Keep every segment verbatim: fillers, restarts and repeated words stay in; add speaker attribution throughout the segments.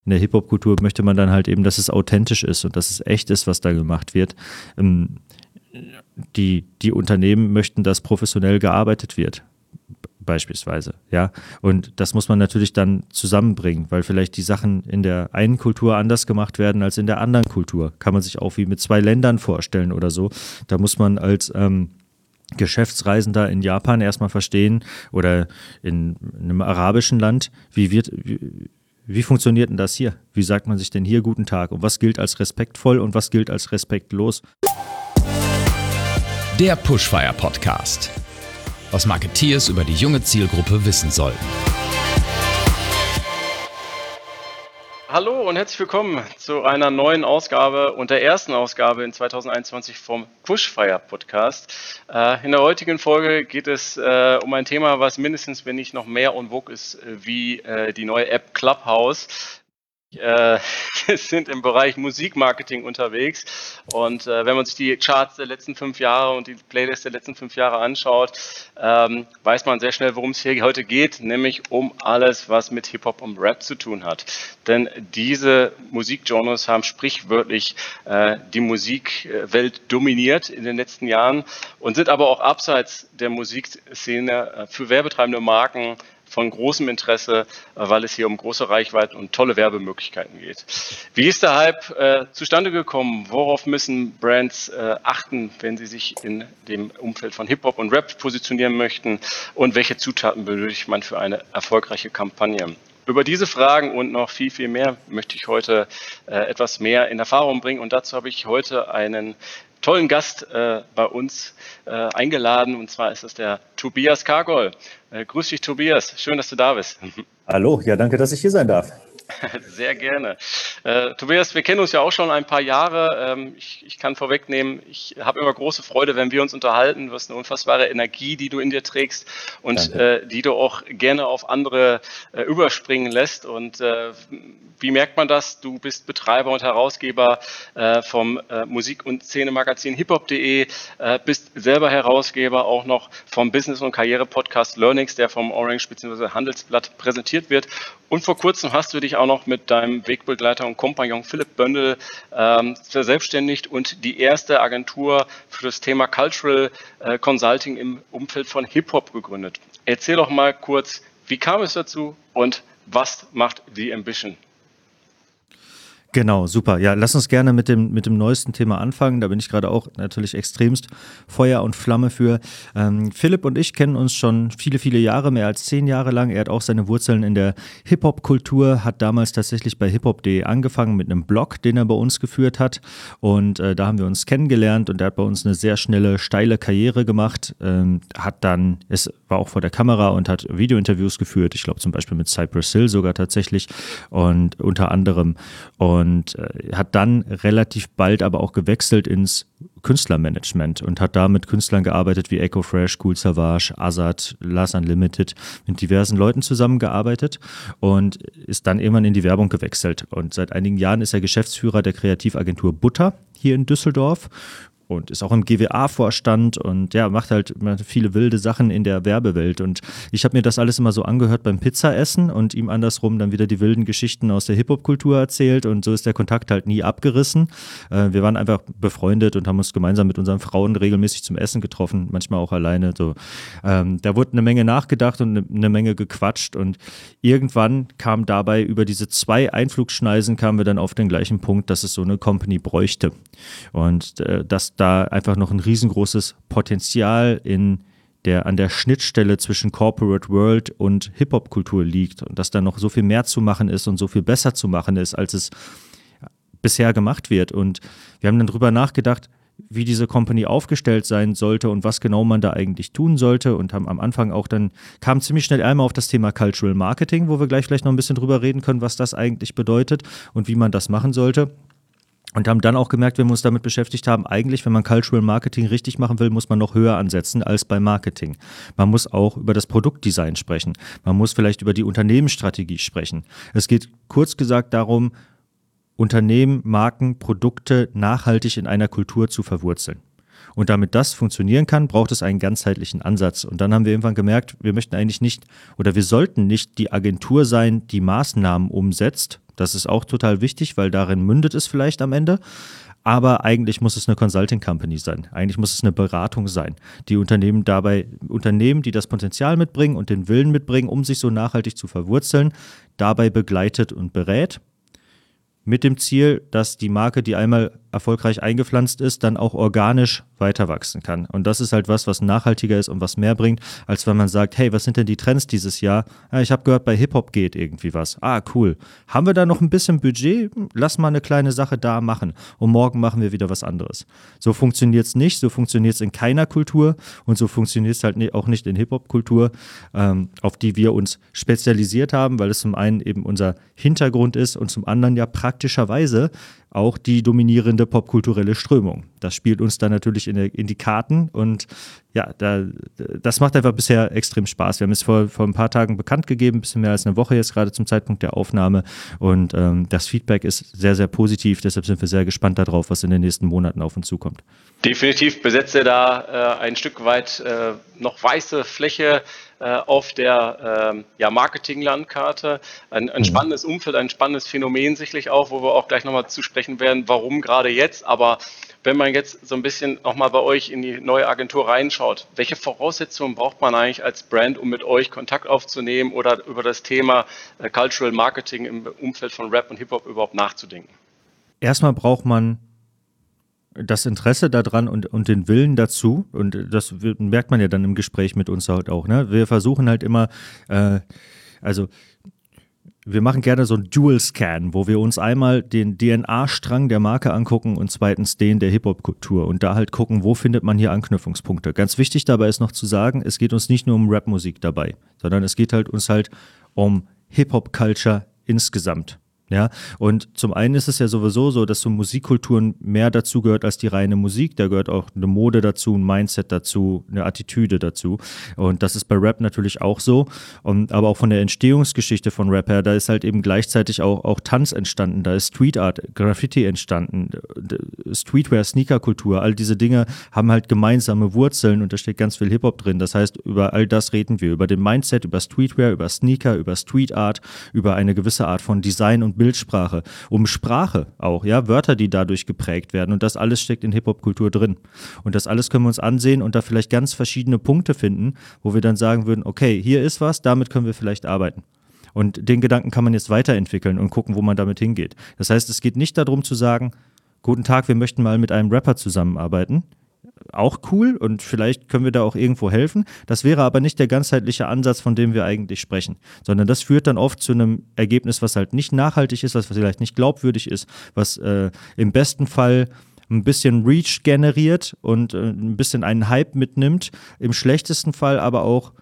Speaker 1: In der Hip-Hop-Kultur möchte man dann halt eben, dass es authentisch ist und dass es echt ist, was da gemacht wird. Ähm, die, die Unternehmen möchten, dass professionell gearbeitet wird, beispielsweise, ja. Und das muss man natürlich dann zusammenbringen, weil vielleicht die Sachen in der einen Kultur anders gemacht werden als in der anderen Kultur. Kann man sich auch wie mit zwei Ländern vorstellen oder so. Da muss man als ähm, Geschäftsreisender in Japan erstmal verstehen oder in einem arabischen Land, wie wird, wie, wie funktioniert denn das hier? Wie sagt man sich denn hier guten Tag? Und was gilt als respektvoll und was gilt als respektlos?
Speaker 2: Der Pushfire Podcast. Was Marketeers über die junge Zielgruppe wissen sollten.
Speaker 3: Hallo und herzlich willkommen zu einer neuen Ausgabe und der ersten Ausgabe in zwanzig einundzwanzig vom Pushfire Podcast. Äh, in der heutigen Folge geht es äh, um ein Thema, was mindestens, wenn nicht noch mehr en vogue ist, wie äh, die neue App Clubhouse. Äh, wir sind im Bereich Musikmarketing unterwegs und äh, wenn man sich die Charts der letzten fünf Jahre und die Playlists der letzten fünf Jahre anschaut, ähm, weiß man sehr schnell, worum es hier heute geht, nämlich um alles, was mit Hip-Hop und Rap zu tun hat. Denn diese Musikgenres haben sprichwörtlich äh, die Musikwelt dominiert in den letzten Jahren und sind aber auch abseits der Musikszene äh, für werbetreibende Marken von großem Interesse, weil es hier um große Reichweiten und tolle Werbemöglichkeiten geht. Wie ist der Hype äh, zustande gekommen? Worauf müssen Brands äh, achten, wenn sie sich in dem Umfeld von Hip-Hop und Rap positionieren möchten? Und welche Zutaten benötigt man für eine erfolgreiche Kampagne? Über diese Fragen und noch viel, viel mehr möchte ich heute äh, etwas mehr in Erfahrung bringen. Und dazu habe ich heute einen tollen Gast äh, bei uns äh, eingeladen, und zwar ist es der Tobias Kargol. Äh, grüß dich, Tobias. Schön, dass du da bist.
Speaker 1: Hallo, ja, danke, dass ich hier sein darf.
Speaker 3: Sehr gerne. Äh, Tobias, wir kennen uns ja auch schon ein paar Jahre. Ähm, ich, ich kann vorwegnehmen, ich habe immer große Freude, wenn wir uns unterhalten. Du hast eine unfassbare Energie, die du in dir trägst und äh, die du auch gerne auf andere äh, überspringen lässt. Und äh, wie merkt man das? Du bist Betreiber und Herausgeber äh, vom äh, Musik- und Szenemagazin hiphop punkt de, äh, bist selber Herausgeber auch noch vom Business- und Karriere-Podcast Learnings, der vom Orange bzw. Handelsblatt präsentiert wird. Und vor kurzem hast du dich auch noch mit deinem Wegbegleiter und Kompagnon Philipp Böndel ähm, verselbstständigt und die erste Agentur für das Thema Cultural äh, Consulting im Umfeld von Hip-Hop gegründet. Erzähl doch mal kurz, wie kam es dazu und was macht die Ambition?
Speaker 1: Genau, super. Ja, lass uns gerne mit dem, mit dem neuesten Thema anfangen. Da bin ich gerade auch natürlich extremst Feuer und Flamme für. Ähm, Philipp und ich kennen uns schon viele, viele Jahre, mehr als zehn Jahre lang. Er hat auch seine Wurzeln in der Hip-Hop-Kultur, hat damals tatsächlich bei hiphop punkt de angefangen mit einem Blog, den er bei uns geführt hat. Und äh, da haben wir uns kennengelernt und er hat bei uns eine sehr schnelle, steile Karriere gemacht. Ähm, hat dann, es war auch vor der Kamera und hat Videointerviews geführt. Ich glaube zum Beispiel mit Cypress Hill sogar tatsächlich und unter anderem. Und Und äh, hat dann relativ bald aber auch gewechselt ins Künstlermanagement und hat da mit Künstlern gearbeitet wie Echo Fresh, Cool Savage, Azad, Lars Unlimited, mit diversen Leuten zusammengearbeitet und ist dann irgendwann in die Werbung gewechselt. Und seit einigen Jahren ist er Geschäftsführer der Kreativagentur Butter hier in Düsseldorf. Und ist auch im G W A-Vorstand und ja, macht halt viele wilde Sachen in der Werbewelt. Und ich habe mir das alles immer so angehört beim Pizzaessen und ihm andersrum dann wieder die wilden Geschichten aus der Hip-Hop-Kultur erzählt. Und so ist der Kontakt halt nie abgerissen. Äh, wir waren einfach befreundet und haben uns gemeinsam mit unseren Frauen regelmäßig zum Essen getroffen, manchmal auch alleine. So. Ähm, da wurde eine Menge nachgedacht und eine, eine Menge gequatscht. Und irgendwann kam dabei über diese zwei Einflugschneisen kamen wir dann auf den gleichen Punkt, dass es so eine Company bräuchte. Und äh, das da einfach noch ein riesengroßes Potenzial in der, an der Schnittstelle zwischen Corporate World und Hip-Hop-Kultur liegt und dass da noch so viel mehr zu machen ist und so viel besser zu machen ist, als es bisher gemacht wird. Und wir haben dann drüber nachgedacht, wie diese Company aufgestellt sein sollte und was genau man da eigentlich tun sollte und haben am Anfang auch dann, kam ziemlich schnell einmal auf das Thema Cultural Marketing, wo wir gleich vielleicht noch ein bisschen drüber reden können, was das eigentlich bedeutet und wie man das machen sollte. Und haben dann auch gemerkt, wenn wir uns damit beschäftigt haben, eigentlich, wenn man Cultural Marketing richtig machen will, muss man noch höher ansetzen als bei Marketing. Man muss auch über das Produktdesign sprechen. Man muss vielleicht über die Unternehmensstrategie sprechen. Es geht kurz gesagt darum, Unternehmen, Marken, Produkte nachhaltig in einer Kultur zu verwurzeln. Und damit das funktionieren kann, braucht es einen ganzheitlichen Ansatz. Und dann haben wir irgendwann gemerkt, wir möchten eigentlich nicht oder wir sollten nicht die Agentur sein, die Maßnahmen umsetzt. Das ist auch total wichtig, weil darin mündet es vielleicht am Ende. Aber eigentlich muss es eine Consulting Company sein. Eigentlich muss es eine Beratung sein, die Unternehmen dabei, Unternehmen, die das Potenzial mitbringen und den Willen mitbringen, um sich so nachhaltig zu verwurzeln, dabei begleitet und berät. Mit dem Ziel, dass die Marke, die einmal erfolgreich eingepflanzt ist, dann auch organisch weiter wachsen kann. Und das ist halt was, was nachhaltiger ist und was mehr bringt, als wenn man sagt, hey, was sind denn die Trends dieses Jahr? Ja, ich habe gehört, bei Hip-Hop geht irgendwie was. Ah, cool. Haben wir da noch ein bisschen Budget? Lass mal eine kleine Sache da machen. Und morgen machen wir wieder was anderes. So funktioniert es nicht. So funktioniert es in keiner Kultur. Und so funktioniert es halt auch nicht in Hip-Hop-Kultur, ähm, auf die wir uns spezialisiert haben, weil es zum einen eben unser Hintergrund ist und zum anderen ja praktischerweise auch die dominierende popkulturelle Strömung. Das spielt uns dann natürlich in, der, in die Karten und ja, da, das macht einfach bisher extrem Spaß. Wir haben es vor, vor ein paar Tagen bekannt gegeben, ein bisschen mehr als eine Woche jetzt gerade zum Zeitpunkt der Aufnahme und ähm, das Feedback ist sehr, sehr positiv, deshalb sind wir sehr gespannt darauf, was in den nächsten Monaten auf uns zukommt.
Speaker 3: Definitiv besetzt ihr da äh, ein Stück weit äh, noch weiße Fläche äh, auf der äh, ja, Marketing-Landkarte. Ein, ein mhm. spannendes Umfeld, ein spannendes Phänomen sicherlich auch, wo wir auch gleich nochmal zu sprechen werden, warum gerade jetzt. Aber wenn man jetzt so ein bisschen nochmal bei euch in die neue Agentur reinschaut, welche Voraussetzungen braucht man eigentlich als Brand, um mit euch Kontakt aufzunehmen oder über das Thema äh, Cultural Marketing im Umfeld von Rap und Hip-Hop überhaupt nachzudenken?
Speaker 1: Erstmal braucht man das Interesse daran und, und den Willen dazu, und das merkt man ja dann im Gespräch mit uns halt auch, ne? Wir versuchen halt immer, äh, also wir machen gerne so einen Dual-Scan, wo wir uns einmal den D N A-Strang der Marke angucken und zweitens den der Hip-Hop-Kultur und da halt gucken, wo findet man hier Anknüpfungspunkte. Ganz wichtig dabei ist noch zu sagen, es geht uns nicht nur um Rap-Musik dabei, sondern es geht halt uns halt um Hip-Hop-Culture insgesamt. Ja, und zum einen ist es ja sowieso so, dass so Musikkulturen mehr dazu gehört als die reine Musik. Da gehört auch eine Mode dazu, ein Mindset dazu, eine Attitüde dazu. Und das ist bei Rap natürlich auch so. Und, aber auch von der Entstehungsgeschichte von Rap her, da ist halt eben gleichzeitig auch, auch Tanz entstanden, da ist Street Art, Graffiti entstanden, Streetwear, Sneakerkultur, all diese Dinge haben halt gemeinsame Wurzeln und da steht ganz viel Hip-Hop drin. Das heißt, über all das reden wir, über den Mindset, über Streetwear, über Sneaker, über Street Art, über eine gewisse Art von Design und Bildsprache, um Sprache auch, ja, Wörter, die dadurch geprägt werden und das alles steckt in Hip-Hop-Kultur drin. Und das alles können wir uns ansehen und da vielleicht ganz verschiedene Punkte finden, wo wir dann sagen würden, okay, hier ist was, damit können wir vielleicht arbeiten. Und den Gedanken kann man jetzt weiterentwickeln und gucken, wo man damit hingeht. Das heißt, es geht nicht darum zu sagen, guten Tag, wir möchten mal mit einem Rapper zusammenarbeiten. Auch cool und vielleicht können wir da auch irgendwo helfen. Das wäre aber nicht der ganzheitliche Ansatz, von dem wir eigentlich sprechen, sondern das führt dann oft zu einem Ergebnis, was halt nicht nachhaltig ist, was vielleicht nicht glaubwürdig ist, was äh, im besten Fall ein bisschen Reach generiert und äh, ein bisschen einen Hype mitnimmt, im schlechtesten Fall aber auch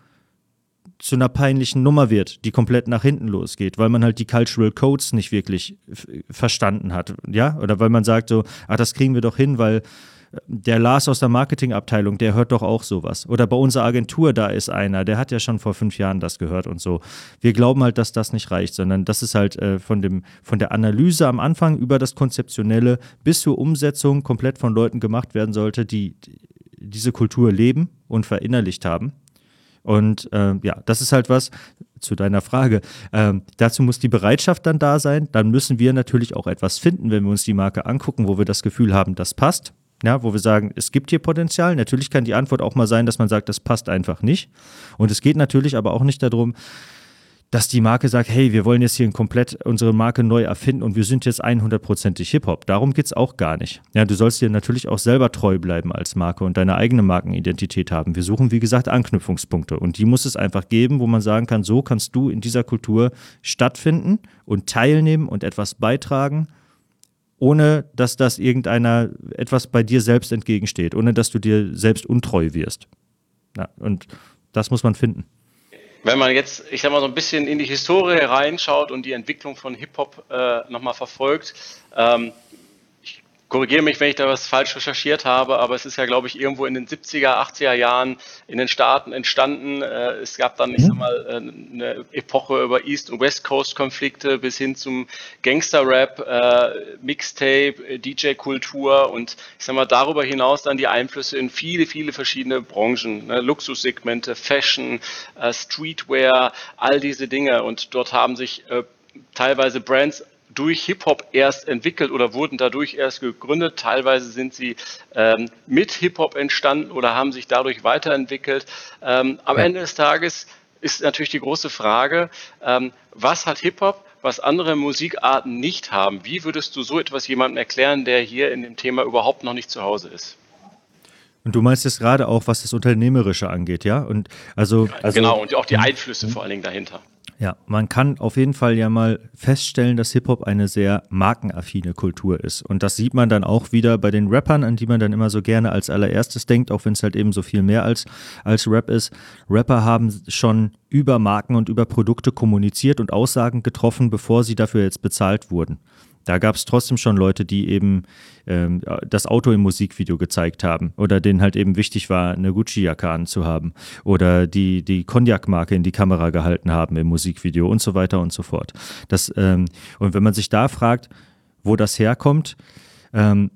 Speaker 1: zu einer peinlichen Nummer wird, die komplett nach hinten losgeht, weil man halt die Cultural Codes nicht wirklich f- verstanden hat, ja, oder weil man sagt so, ach, das kriegen wir doch hin, weil der Lars aus der Marketingabteilung, der hört doch auch sowas. Oder bei unserer Agentur, da ist einer, der hat ja schon vor fünf Jahren das gehört und so. Wir glauben halt, dass das nicht reicht, sondern das ist halt äh, von dem, von der Analyse am Anfang über das Konzeptionelle bis zur Umsetzung komplett von Leuten gemacht werden sollte, die, die diese Kultur leben und verinnerlicht haben. Und äh, ja, das ist halt was, zu deiner Frage, ähm, dazu muss die Bereitschaft dann da sein. Dann müssen wir natürlich auch etwas finden, wenn wir uns die Marke angucken, wo wir das Gefühl haben, das passt. Ja, wo wir sagen, es gibt hier Potenzial. Natürlich kann die Antwort auch mal sein, dass man sagt, das passt einfach nicht. Und es geht natürlich aber auch nicht darum, dass die Marke sagt, hey, wir wollen jetzt hier komplett unsere Marke neu erfinden und wir sind jetzt hundertprozentig Hip-Hop. Darum geht es auch gar nicht. Ja, du sollst dir natürlich auch selber treu bleiben als Marke und deine eigene Markenidentität haben. Wir suchen, wie gesagt, Anknüpfungspunkte und die muss es einfach geben, wo man sagen kann, so kannst du in dieser Kultur stattfinden und teilnehmen und etwas beitragen, ohne dass das irgendeiner etwas bei dir selbst entgegensteht, ohne dass du dir selbst untreu wirst. Ja, und das muss man finden.
Speaker 3: Wenn man jetzt, ich sag mal, so ein bisschen in die Historie reinschaut und die Entwicklung von Hip-Hop äh, nochmal verfolgt, ähm, ich korrigiere mich, wenn ich da was falsch recherchiert habe, aber es ist ja, glaube ich, irgendwo in den siebziger, achtziger Jahren in den Staaten entstanden. Äh, es gab dann, ich sag mal, äh, eine Epoche über East- und West Coast-Konflikte bis hin zum Gangster-Rap, äh, Mixtape, äh, D J-Kultur und ich sag mal, darüber hinaus dann die Einflüsse in viele, viele verschiedene Branchen, ne? Luxussegmente, Fashion, äh, Streetwear, all diese Dinge und dort haben sich äh, teilweise Brands durch Hip-Hop erst entwickelt oder wurden dadurch erst gegründet. Teilweise sind sie ähm, mit Hip-Hop entstanden oder haben sich dadurch weiterentwickelt. Ähm, am
Speaker 1: Ja.
Speaker 3: Ende des Tages ist natürlich die große Frage, ähm, was hat Hip-Hop, was andere Musikarten nicht haben? Wie würdest du so etwas jemandem erklären, der hier in dem Thema überhaupt noch nicht zu Hause ist?
Speaker 1: Und du meinst jetzt gerade auch, was das Unternehmerische angeht, ja? Und also, also
Speaker 3: Genau, und auch die Einflüsse vor allen Dingen dahinter.
Speaker 1: Ja, man kann auf jeden Fall ja mal feststellen, dass Hip-Hop eine sehr markenaffine Kultur ist. Und das sieht man dann auch wieder bei den Rappern, an die man dann immer so gerne als allererstes denkt, auch wenn es halt eben so viel mehr als, als Rap ist. Rapper haben schon über Marken und über Produkte kommuniziert und Aussagen getroffen, bevor sie dafür jetzt bezahlt wurden. Da gab es trotzdem schon Leute, die eben ähm, das Auto im Musikvideo gezeigt haben oder denen halt eben wichtig war, eine Gucci-Jacke anzuhaben oder die die Cognac-Marke in die Kamera gehalten haben im Musikvideo und so weiter und so fort. Das, ähm, und wenn man sich da fragt, wo das herkommt, ähm,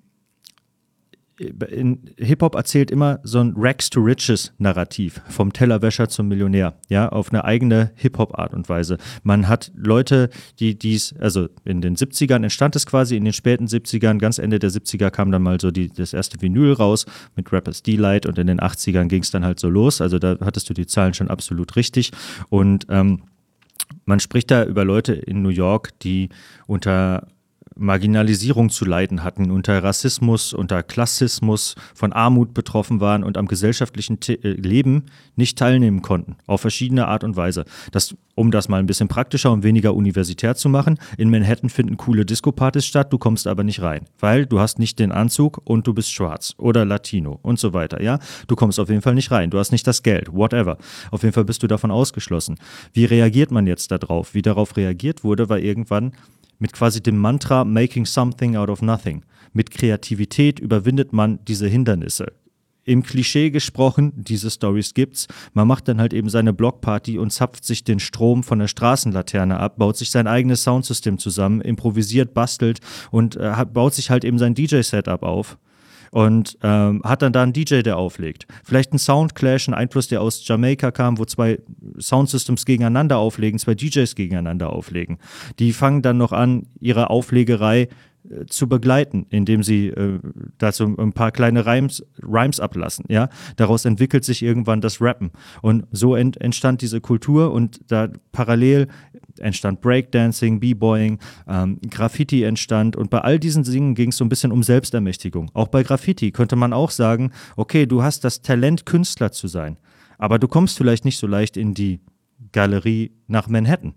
Speaker 1: in Hip-Hop erzählt immer so ein Rags-to-Riches-Narrativ, vom Tellerwäscher zum Millionär, ja, auf eine eigene Hip-Hop-Art und Weise. Man hat Leute, die dies, also in den siebzigern entstand es quasi, in den späten siebzigern, ganz Ende der siebziger kam dann mal so die, das erste Vinyl raus mit Rapper's Delight und in den achtzigern ging es dann halt so los, also da hattest du die Zahlen schon absolut richtig und ähm, man spricht da über Leute in New York, die unter Marginalisierung zu leiden hatten, unter Rassismus, unter Klassismus, von Armut betroffen waren und am gesellschaftlichen Te- Leben nicht teilnehmen konnten, auf verschiedene Art und Weise. Das, um das mal ein bisschen praktischer und weniger universitär zu machen, in Manhattan finden coole Disco-Partys statt, du kommst aber nicht rein, weil du hast nicht den Anzug und du bist schwarz oder Latino und so weiter, ja? Du kommst auf jeden Fall nicht rein, du hast nicht das Geld, whatever. Auf jeden Fall bist du davon ausgeschlossen. Wie reagiert man jetzt darauf? Wie darauf reagiert wurde, war irgendwann mit quasi dem Mantra Making something out of nothing. Mit Kreativität überwindet man diese Hindernisse. Im Klischee gesprochen, diese Stories gibt's, man macht dann halt eben seine Blockparty und zapft sich den Strom von der Straßenlaterne ab, baut sich sein eigenes Soundsystem zusammen, improvisiert, bastelt und äh, hat, baut sich halt eben sein D J-Setup auf. Und ähm, hat dann da einen D J, der auflegt. Vielleicht ein Soundclash, ein Einfluss, der aus Jamaika kam, wo zwei Soundsystems gegeneinander auflegen, zwei D Js gegeneinander auflegen. Die fangen dann noch an, ihre Auflegerei äh, zu begleiten, indem sie äh, dazu ein paar kleine Rhymes, Rhymes ablassen. Ja? Daraus entwickelt sich irgendwann das Rappen. Und so ent, entstand diese Kultur und da parallel entstand Breakdancing, B-Boying, ähm, Graffiti entstand und bei all diesen Dingen ging es so ein bisschen um Selbstermächtigung. Auch bei Graffiti könnte man auch sagen, okay, du hast das Talent, Künstler zu sein, aber du kommst vielleicht nicht so leicht in die Galerie nach Manhattan.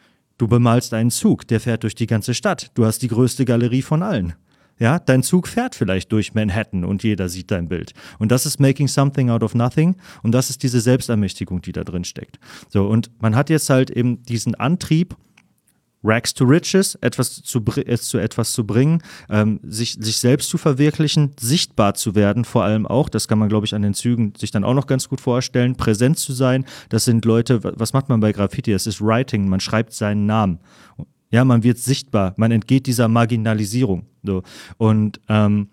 Speaker 1: Du bemalst einen Zug, der fährt durch die ganze Stadt. Du hast die größte Galerie von allen. Ja, dein Zug fährt vielleicht durch Manhattan und jeder sieht dein Bild. Und das ist Making something out of nothing und das ist diese Selbstermächtigung, die da drin steckt. So, und man hat jetzt halt eben diesen Antrieb, Rags to Riches, etwas zu, äh, zu etwas zu bringen, ähm, sich, sich selbst zu verwirklichen, sichtbar zu werden, vor allem auch, das kann man, glaube ich, an den Zügen sich dann auch noch ganz gut vorstellen, präsent zu sein. Das sind Leute, was macht man bei Graffiti? Das ist Writing, man schreibt seinen Namen. Ja, man wird sichtbar, man entgeht dieser Marginalisierung. So. Und ähm,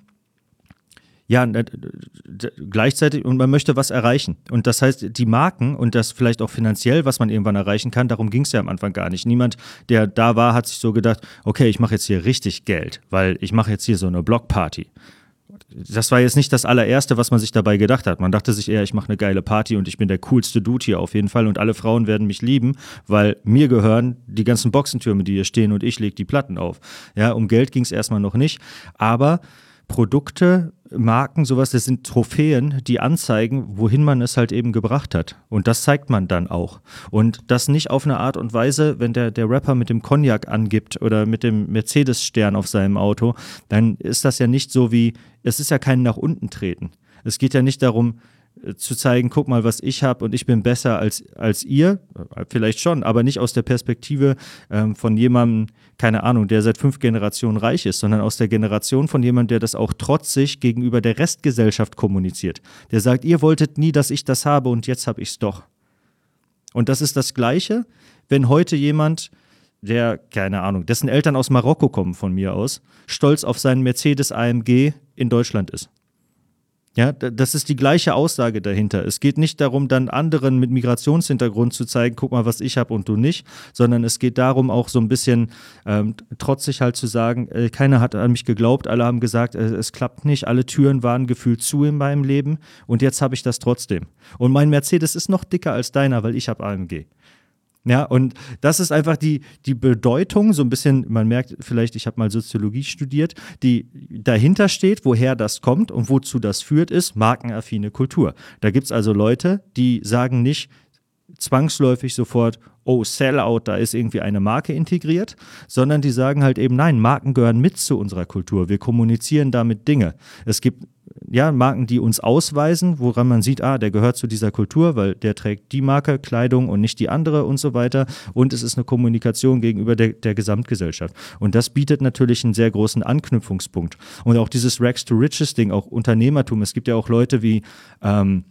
Speaker 1: ja, gleichzeitig, und man möchte was erreichen. Und das heißt, die Marken und das vielleicht auch finanziell, was man irgendwann erreichen kann, darum ging es ja am Anfang gar nicht. Niemand, der da war, hat sich so gedacht, okay, ich mache jetzt hier richtig Geld, weil ich mache jetzt hier so eine Blockparty. Das war jetzt nicht das allererste, was man sich dabei gedacht hat. Man dachte sich eher, ich mache eine geile Party und ich bin der coolste Dude hier auf jeden Fall und alle Frauen werden mich lieben, weil mir gehören die ganzen Boxentürme, die hier stehen und ich lege die Platten auf. Ja, um Geld ging es erstmal noch nicht, aber Produkte, Marken, sowas, das sind Trophäen, die anzeigen, wohin man es halt eben gebracht hat. Und das zeigt man dann auch. Und das nicht auf eine Art und Weise, wenn der, der Rapper mit dem Cognac angibt oder mit dem Mercedes-Stern auf seinem Auto, dann ist das ja nicht so wie, es ist ja kein nach unten treten. Es geht ja nicht darum, zu zeigen, guck mal, was ich habe und ich bin besser als, als ihr, vielleicht schon, aber nicht aus der Perspektive ähm, von jemandem, keine Ahnung, der seit fünf Generationen reich ist, sondern aus der Generation von jemandem, der das auch trotzig gegenüber der Restgesellschaft kommuniziert. Der sagt, ihr wolltet nie, dass ich das habe und jetzt habe ich es doch. Und das ist das Gleiche, wenn heute jemand, der, keine Ahnung, dessen Eltern aus Marokko kommen von mir aus, stolz auf seinen Mercedes A M G in Deutschland ist. Ja, das ist die gleiche Aussage dahinter. Es geht nicht darum, dann anderen mit Migrationshintergrund zu zeigen, guck mal, was ich habe und du nicht, sondern es geht darum, auch so ein bisschen ähm, trotzig halt zu sagen, äh, keiner hat an mich geglaubt, alle haben gesagt, äh, es klappt nicht, alle Türen waren gefühlt zu in meinem Leben und jetzt habe ich das trotzdem. Und mein Mercedes ist noch dicker als deiner, weil ich habe A M G. Ja, und das ist einfach die, die Bedeutung, so ein bisschen, man merkt vielleicht, ich habe mal Soziologie studiert, die dahinter steht, woher das kommt und wozu das führt, ist markenaffine Kultur. Da gibt es also Leute, die sagen nicht zwangsläufig sofort, oh, Sellout, da ist irgendwie eine Marke integriert, sondern die sagen halt eben, nein, Marken gehören mit zu unserer Kultur, wir kommunizieren damit Dinge. Es gibt ja Marken, die uns ausweisen, woran man sieht, ah, der gehört zu dieser Kultur, weil der trägt die Marke, Kleidung und nicht die andere und so weiter. Und es ist eine Kommunikation gegenüber der, der Gesamtgesellschaft. Und das bietet natürlich einen sehr großen Anknüpfungspunkt. Und auch dieses Rags to Riches Ding, auch Unternehmertum. Es gibt ja auch Leute wie ähm,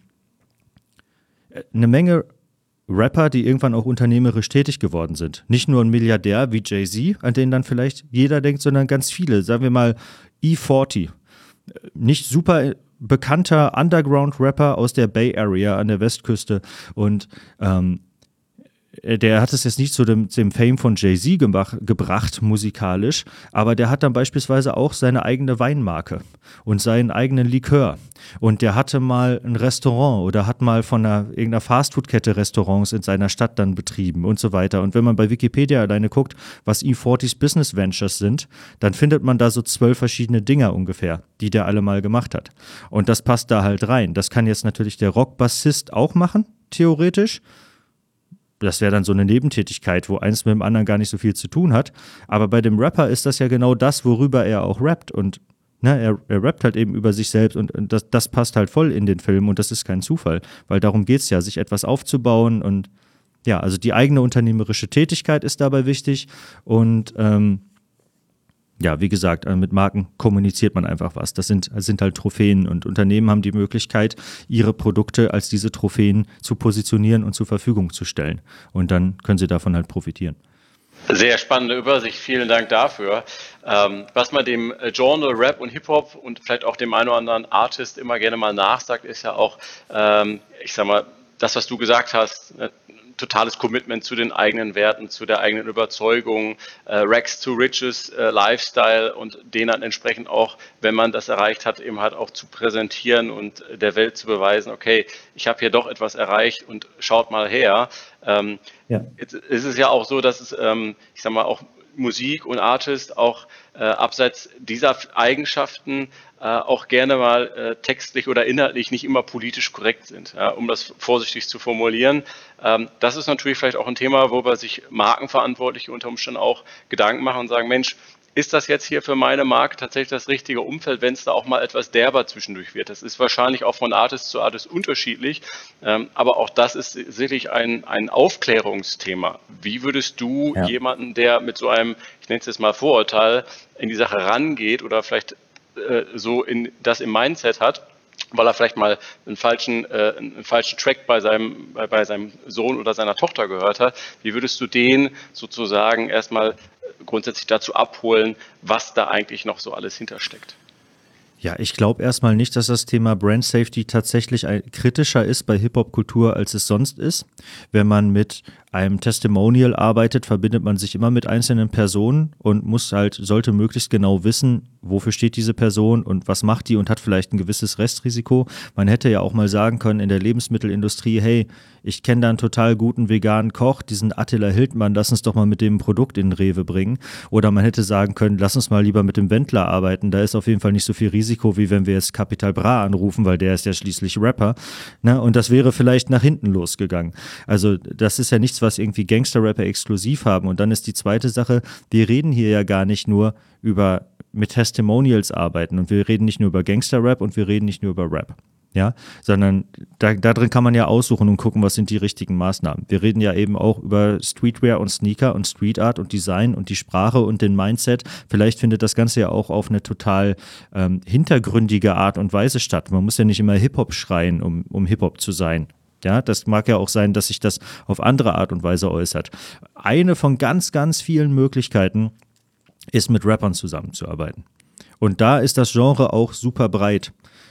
Speaker 1: eine Menge Rapper, die irgendwann auch unternehmerisch tätig geworden sind. Nicht nur ein Milliardär wie Jay-Z, an den dann vielleicht jeder denkt, sondern ganz viele. Sagen wir mal E vierzig. Nicht super bekannter Underground-Rapper aus der Bay Area an der Westküste und ähm, der hat es jetzt nicht zu dem, dem Fame von Jay-Z gemacht, gebracht, musikalisch, aber der hat dann beispielsweise auch seine eigene Weinmarke und seinen eigenen Likör. Und der hatte mal ein Restaurant oder hat mal von einer, irgendeiner Fastfood-Kette Restaurants in seiner Stadt dann betrieben und so weiter. Und wenn man bei Wikipedia alleine guckt, was E vierzigs Business Ventures sind, dann findet man da so zwölf verschiedene Dinger ungefähr, die der alle mal gemacht hat. Und das passt da halt rein. Das kann jetzt natürlich der Rockbassist auch machen, theoretisch. Das wäre dann so eine Nebentätigkeit, wo eins mit dem anderen gar nicht so viel zu tun hat. Aber bei dem Rapper ist das ja genau das, worüber er auch rappt. Und ne, er, er rappt halt eben über sich selbst und, und das, das passt halt voll in den Film und das ist kein Zufall. Weil darum geht es ja, sich etwas aufzubauen und ja, also die eigene unternehmerische Tätigkeit ist dabei wichtig und ähm, ja, wie gesagt, mit Marken kommuniziert man einfach was. Das sind, das sind halt Trophäen und Unternehmen haben die Möglichkeit, ihre Produkte als diese Trophäen zu positionieren und zur Verfügung zu stellen. Und dann können sie davon halt profitieren.
Speaker 3: Sehr spannende Übersicht, vielen Dank dafür. Ähm, was man dem Genre Rap und Hip-Hop und vielleicht auch dem einen oder anderen Artist immer gerne mal nachsagt, ist ja auch, ähm, ich sag mal, das, was du gesagt hast, ne? Totales Commitment zu den eigenen Werten, zu der eigenen Überzeugung, äh, Rags to Riches, äh, Lifestyle und den dann entsprechend auch, wenn man das erreicht hat, eben halt auch zu präsentieren und der Welt zu beweisen, okay, ich habe hier doch etwas erreicht und schaut mal her. Ähm, ja. Jetzt ist es ja auch so, dass es, ähm, ich sag mal, auch Musik und Artist auch äh, abseits dieser Eigenschaften äh, auch gerne mal äh, textlich oder inhaltlich nicht immer politisch korrekt sind, ja, um das vorsichtig zu formulieren. Ähm, das ist natürlich vielleicht auch ein Thema, worüber sich Markenverantwortliche unter Umständen auch Gedanken machen und sagen, Mensch, ist das jetzt hier für meine Marke tatsächlich das richtige Umfeld, wenn es da auch mal etwas derber zwischendurch wird? Das ist wahrscheinlich auch von Artist zu Artist unterschiedlich, ähm, aber auch das ist sicherlich ein, ein Aufklärungsthema. Wie würdest du ja. jemanden, der mit so einem, ich nenne es jetzt mal Vorurteil, in die Sache rangeht oder vielleicht äh, so in, das im Mindset hat, weil er vielleicht mal einen falschen, äh, einen falschen Track bei seinem, bei, bei seinem Sohn oder seiner Tochter gehört hat, wie würdest du den sozusagen erstmal grundsätzlich dazu abholen, was da eigentlich noch so alles hintersteckt?
Speaker 1: Ja, ich glaube erstmal nicht, dass das Thema Brand Safety tatsächlich ein, kritischer ist bei Hip-Hop-Kultur, als es sonst ist. Wenn man mit einem Testimonial arbeitet, verbindet man sich immer mit einzelnen Personen und muss halt, sollte möglichst genau wissen, wofür steht diese Person und was macht die und hat vielleicht ein gewisses Restrisiko. Man hätte ja auch mal sagen können in der Lebensmittelindustrie, hey, ich kenne da einen total guten veganen Koch, diesen Attila Hildmann, lass uns doch mal mit dem Produkt in den Rewe bringen. Oder man hätte sagen können, lass uns mal lieber mit dem Wendler arbeiten, da ist auf jeden Fall nicht so viel Risiko, wie wenn wir jetzt Capital Bra anrufen, weil der ist ja schließlich Rapper. Ne? Und das wäre vielleicht nach hinten losgegangen. Also das ist ja nichts, was irgendwie Gangster-Rapper exklusiv haben. Und dann ist die zweite Sache, wir reden hier ja gar nicht nur über mit Testimonials arbeiten und wir reden nicht nur über Gangster-Rap und wir reden nicht nur über Rap. Ja, sondern da, da drin kann man ja aussuchen und gucken, was sind die richtigen Maßnahmen. Wir reden ja eben auch über Streetwear und Sneaker und Street Art und Design und die Sprache und den Mindset. Vielleicht findet das Ganze ja auch auf eine total ähm, hintergründige Art und Weise statt. Man muss ja nicht immer Hip-Hop schreien, um, um Hip-Hop zu sein. Ja, das mag ja auch sein, dass sich das auf andere Art und Weise äußert. Eine von ganz, ganz vielen Möglichkeiten ist, mit Rappern zusammenzuarbeiten. Und da ist das Genre auch super breit.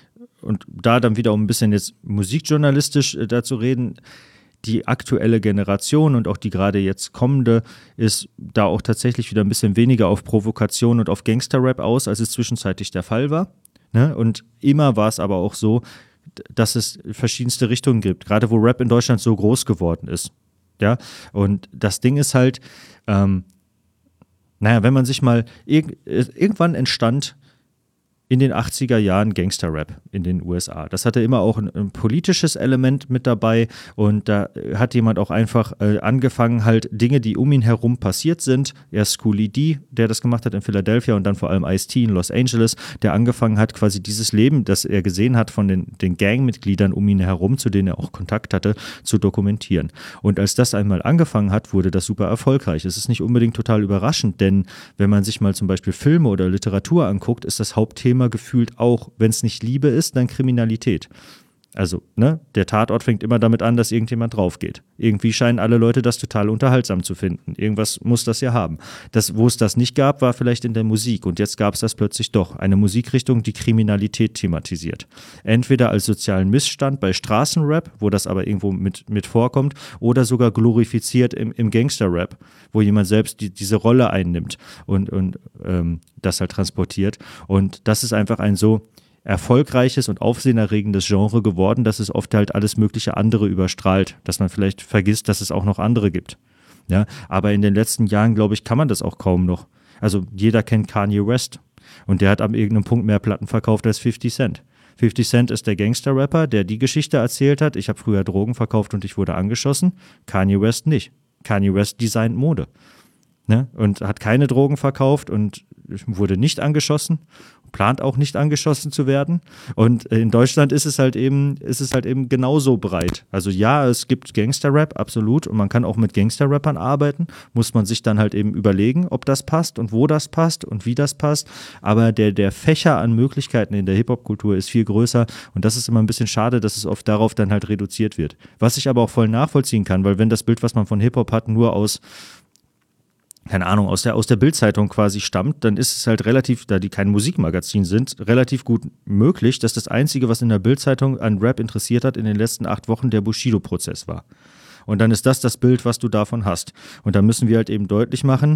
Speaker 1: und da dann wieder, um ein bisschen jetzt musikjournalistisch äh, dazu reden, die aktuelle Generation und auch die gerade jetzt kommende ist da auch tatsächlich wieder ein bisschen weniger auf Provokation und auf Gangster-Rap aus, als es zwischenzeitlich der Fall war. Ne? Und immer war es aber auch so, dass es verschiedenste Richtungen gibt, gerade wo Rap in Deutschland so groß geworden ist. Ja? Und das Ding ist halt, ähm, naja, wenn man sich mal, irg- irgendwann entstand in den achtziger Jahren Gangster-Rap in den U S A. Das hatte immer auch ein, ein politisches Element mit dabei und da hat jemand auch einfach äh, angefangen, halt Dinge, die um ihn herum passiert sind, erst Schoolie D, der das gemacht hat in Philadelphia und dann vor allem Ice-T in Los Angeles, der angefangen hat, quasi dieses Leben, das er gesehen hat von den, den Gangmitgliedern um ihn herum, zu denen er auch Kontakt hatte, zu dokumentieren. Und als das einmal angefangen hat, wurde das super erfolgreich. Es ist nicht unbedingt total überraschend, denn wenn man sich mal zum Beispiel Filme oder Literatur anguckt, ist das Hauptthema gefühlt auch, wenn es nicht Liebe ist, dann Kriminalität. Also, ne, der Tatort fängt immer damit an, dass irgendjemand drauf geht. Irgendwie scheinen alle Leute das total unterhaltsam zu finden. Irgendwas muss das ja haben. Das, wo es das nicht gab, war vielleicht in der Musik und jetzt gab es das plötzlich doch. Eine Musikrichtung, die Kriminalität thematisiert. Entweder als sozialen Missstand bei Straßenrap, wo das aber irgendwo mit, mit vorkommt, oder sogar glorifiziert im, im Gangster-Rap, wo jemand selbst die, diese Rolle einnimmt und, und ähm, das halt transportiert. Und das ist einfach ein so erfolgreiches und aufsehenerregendes Genre geworden, dass es oft halt alles mögliche andere überstrahlt, dass man vielleicht vergisst, dass es auch noch andere gibt. Ja, aber in den letzten Jahren, glaube ich, kann man das auch kaum noch. Also jeder kennt Kanye West und der hat am irgendeinem Punkt mehr Platten verkauft als fifty Cent. fifty Cent ist der Gangster-Rapper, der die Geschichte erzählt hat, ich habe früher Drogen verkauft und ich wurde angeschossen. Kanye West nicht. Kanye West designt Mode. Ne? Und hat keine Drogen verkauft und wurde nicht angeschossen, plant auch nicht angeschossen zu werden. Und in Deutschland ist es halt eben, ist es halt eben genauso breit. Also ja, es gibt Gangster-Rap, absolut, und man kann auch mit Gangster-Rappern arbeiten, muss man sich dann halt eben überlegen, ob das passt und wo das passt und wie das passt. Aber der, der Fächer an Möglichkeiten in der Hip-Hop-Kultur ist viel größer und das ist immer ein bisschen schade, dass es oft darauf dann halt reduziert wird. Was ich aber auch voll nachvollziehen kann, weil wenn das Bild, was man von Hip-Hop hat, nur aus keine Ahnung, aus der, aus der Bild-Zeitung quasi stammt, dann ist es halt relativ, da die kein Musikmagazin sind, relativ gut möglich, dass das Einzige, was in der Bild-Zeitung an Rap interessiert hat, in den letzten acht Wochen der Bushido-Prozess war. Und dann ist das das Bild, was du davon hast. Und da müssen wir halt eben deutlich machen,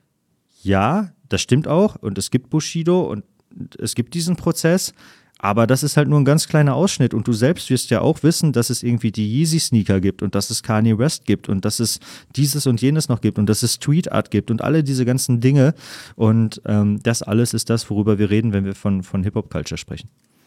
Speaker 1: ja, das stimmt auch und es gibt Bushido und es gibt diesen Prozess, aber das ist halt nur ein ganz kleiner Ausschnitt und du selbst wirst ja auch wissen, dass es irgendwie die Yeezy-Sneaker gibt und dass es Kanye West gibt und dass es dieses und jenes noch gibt und dass es Street Art gibt und alle diese ganzen Dinge und ähm, das alles ist das, worüber wir reden, wenn wir von, von Hip-Hop-Culture sprechen.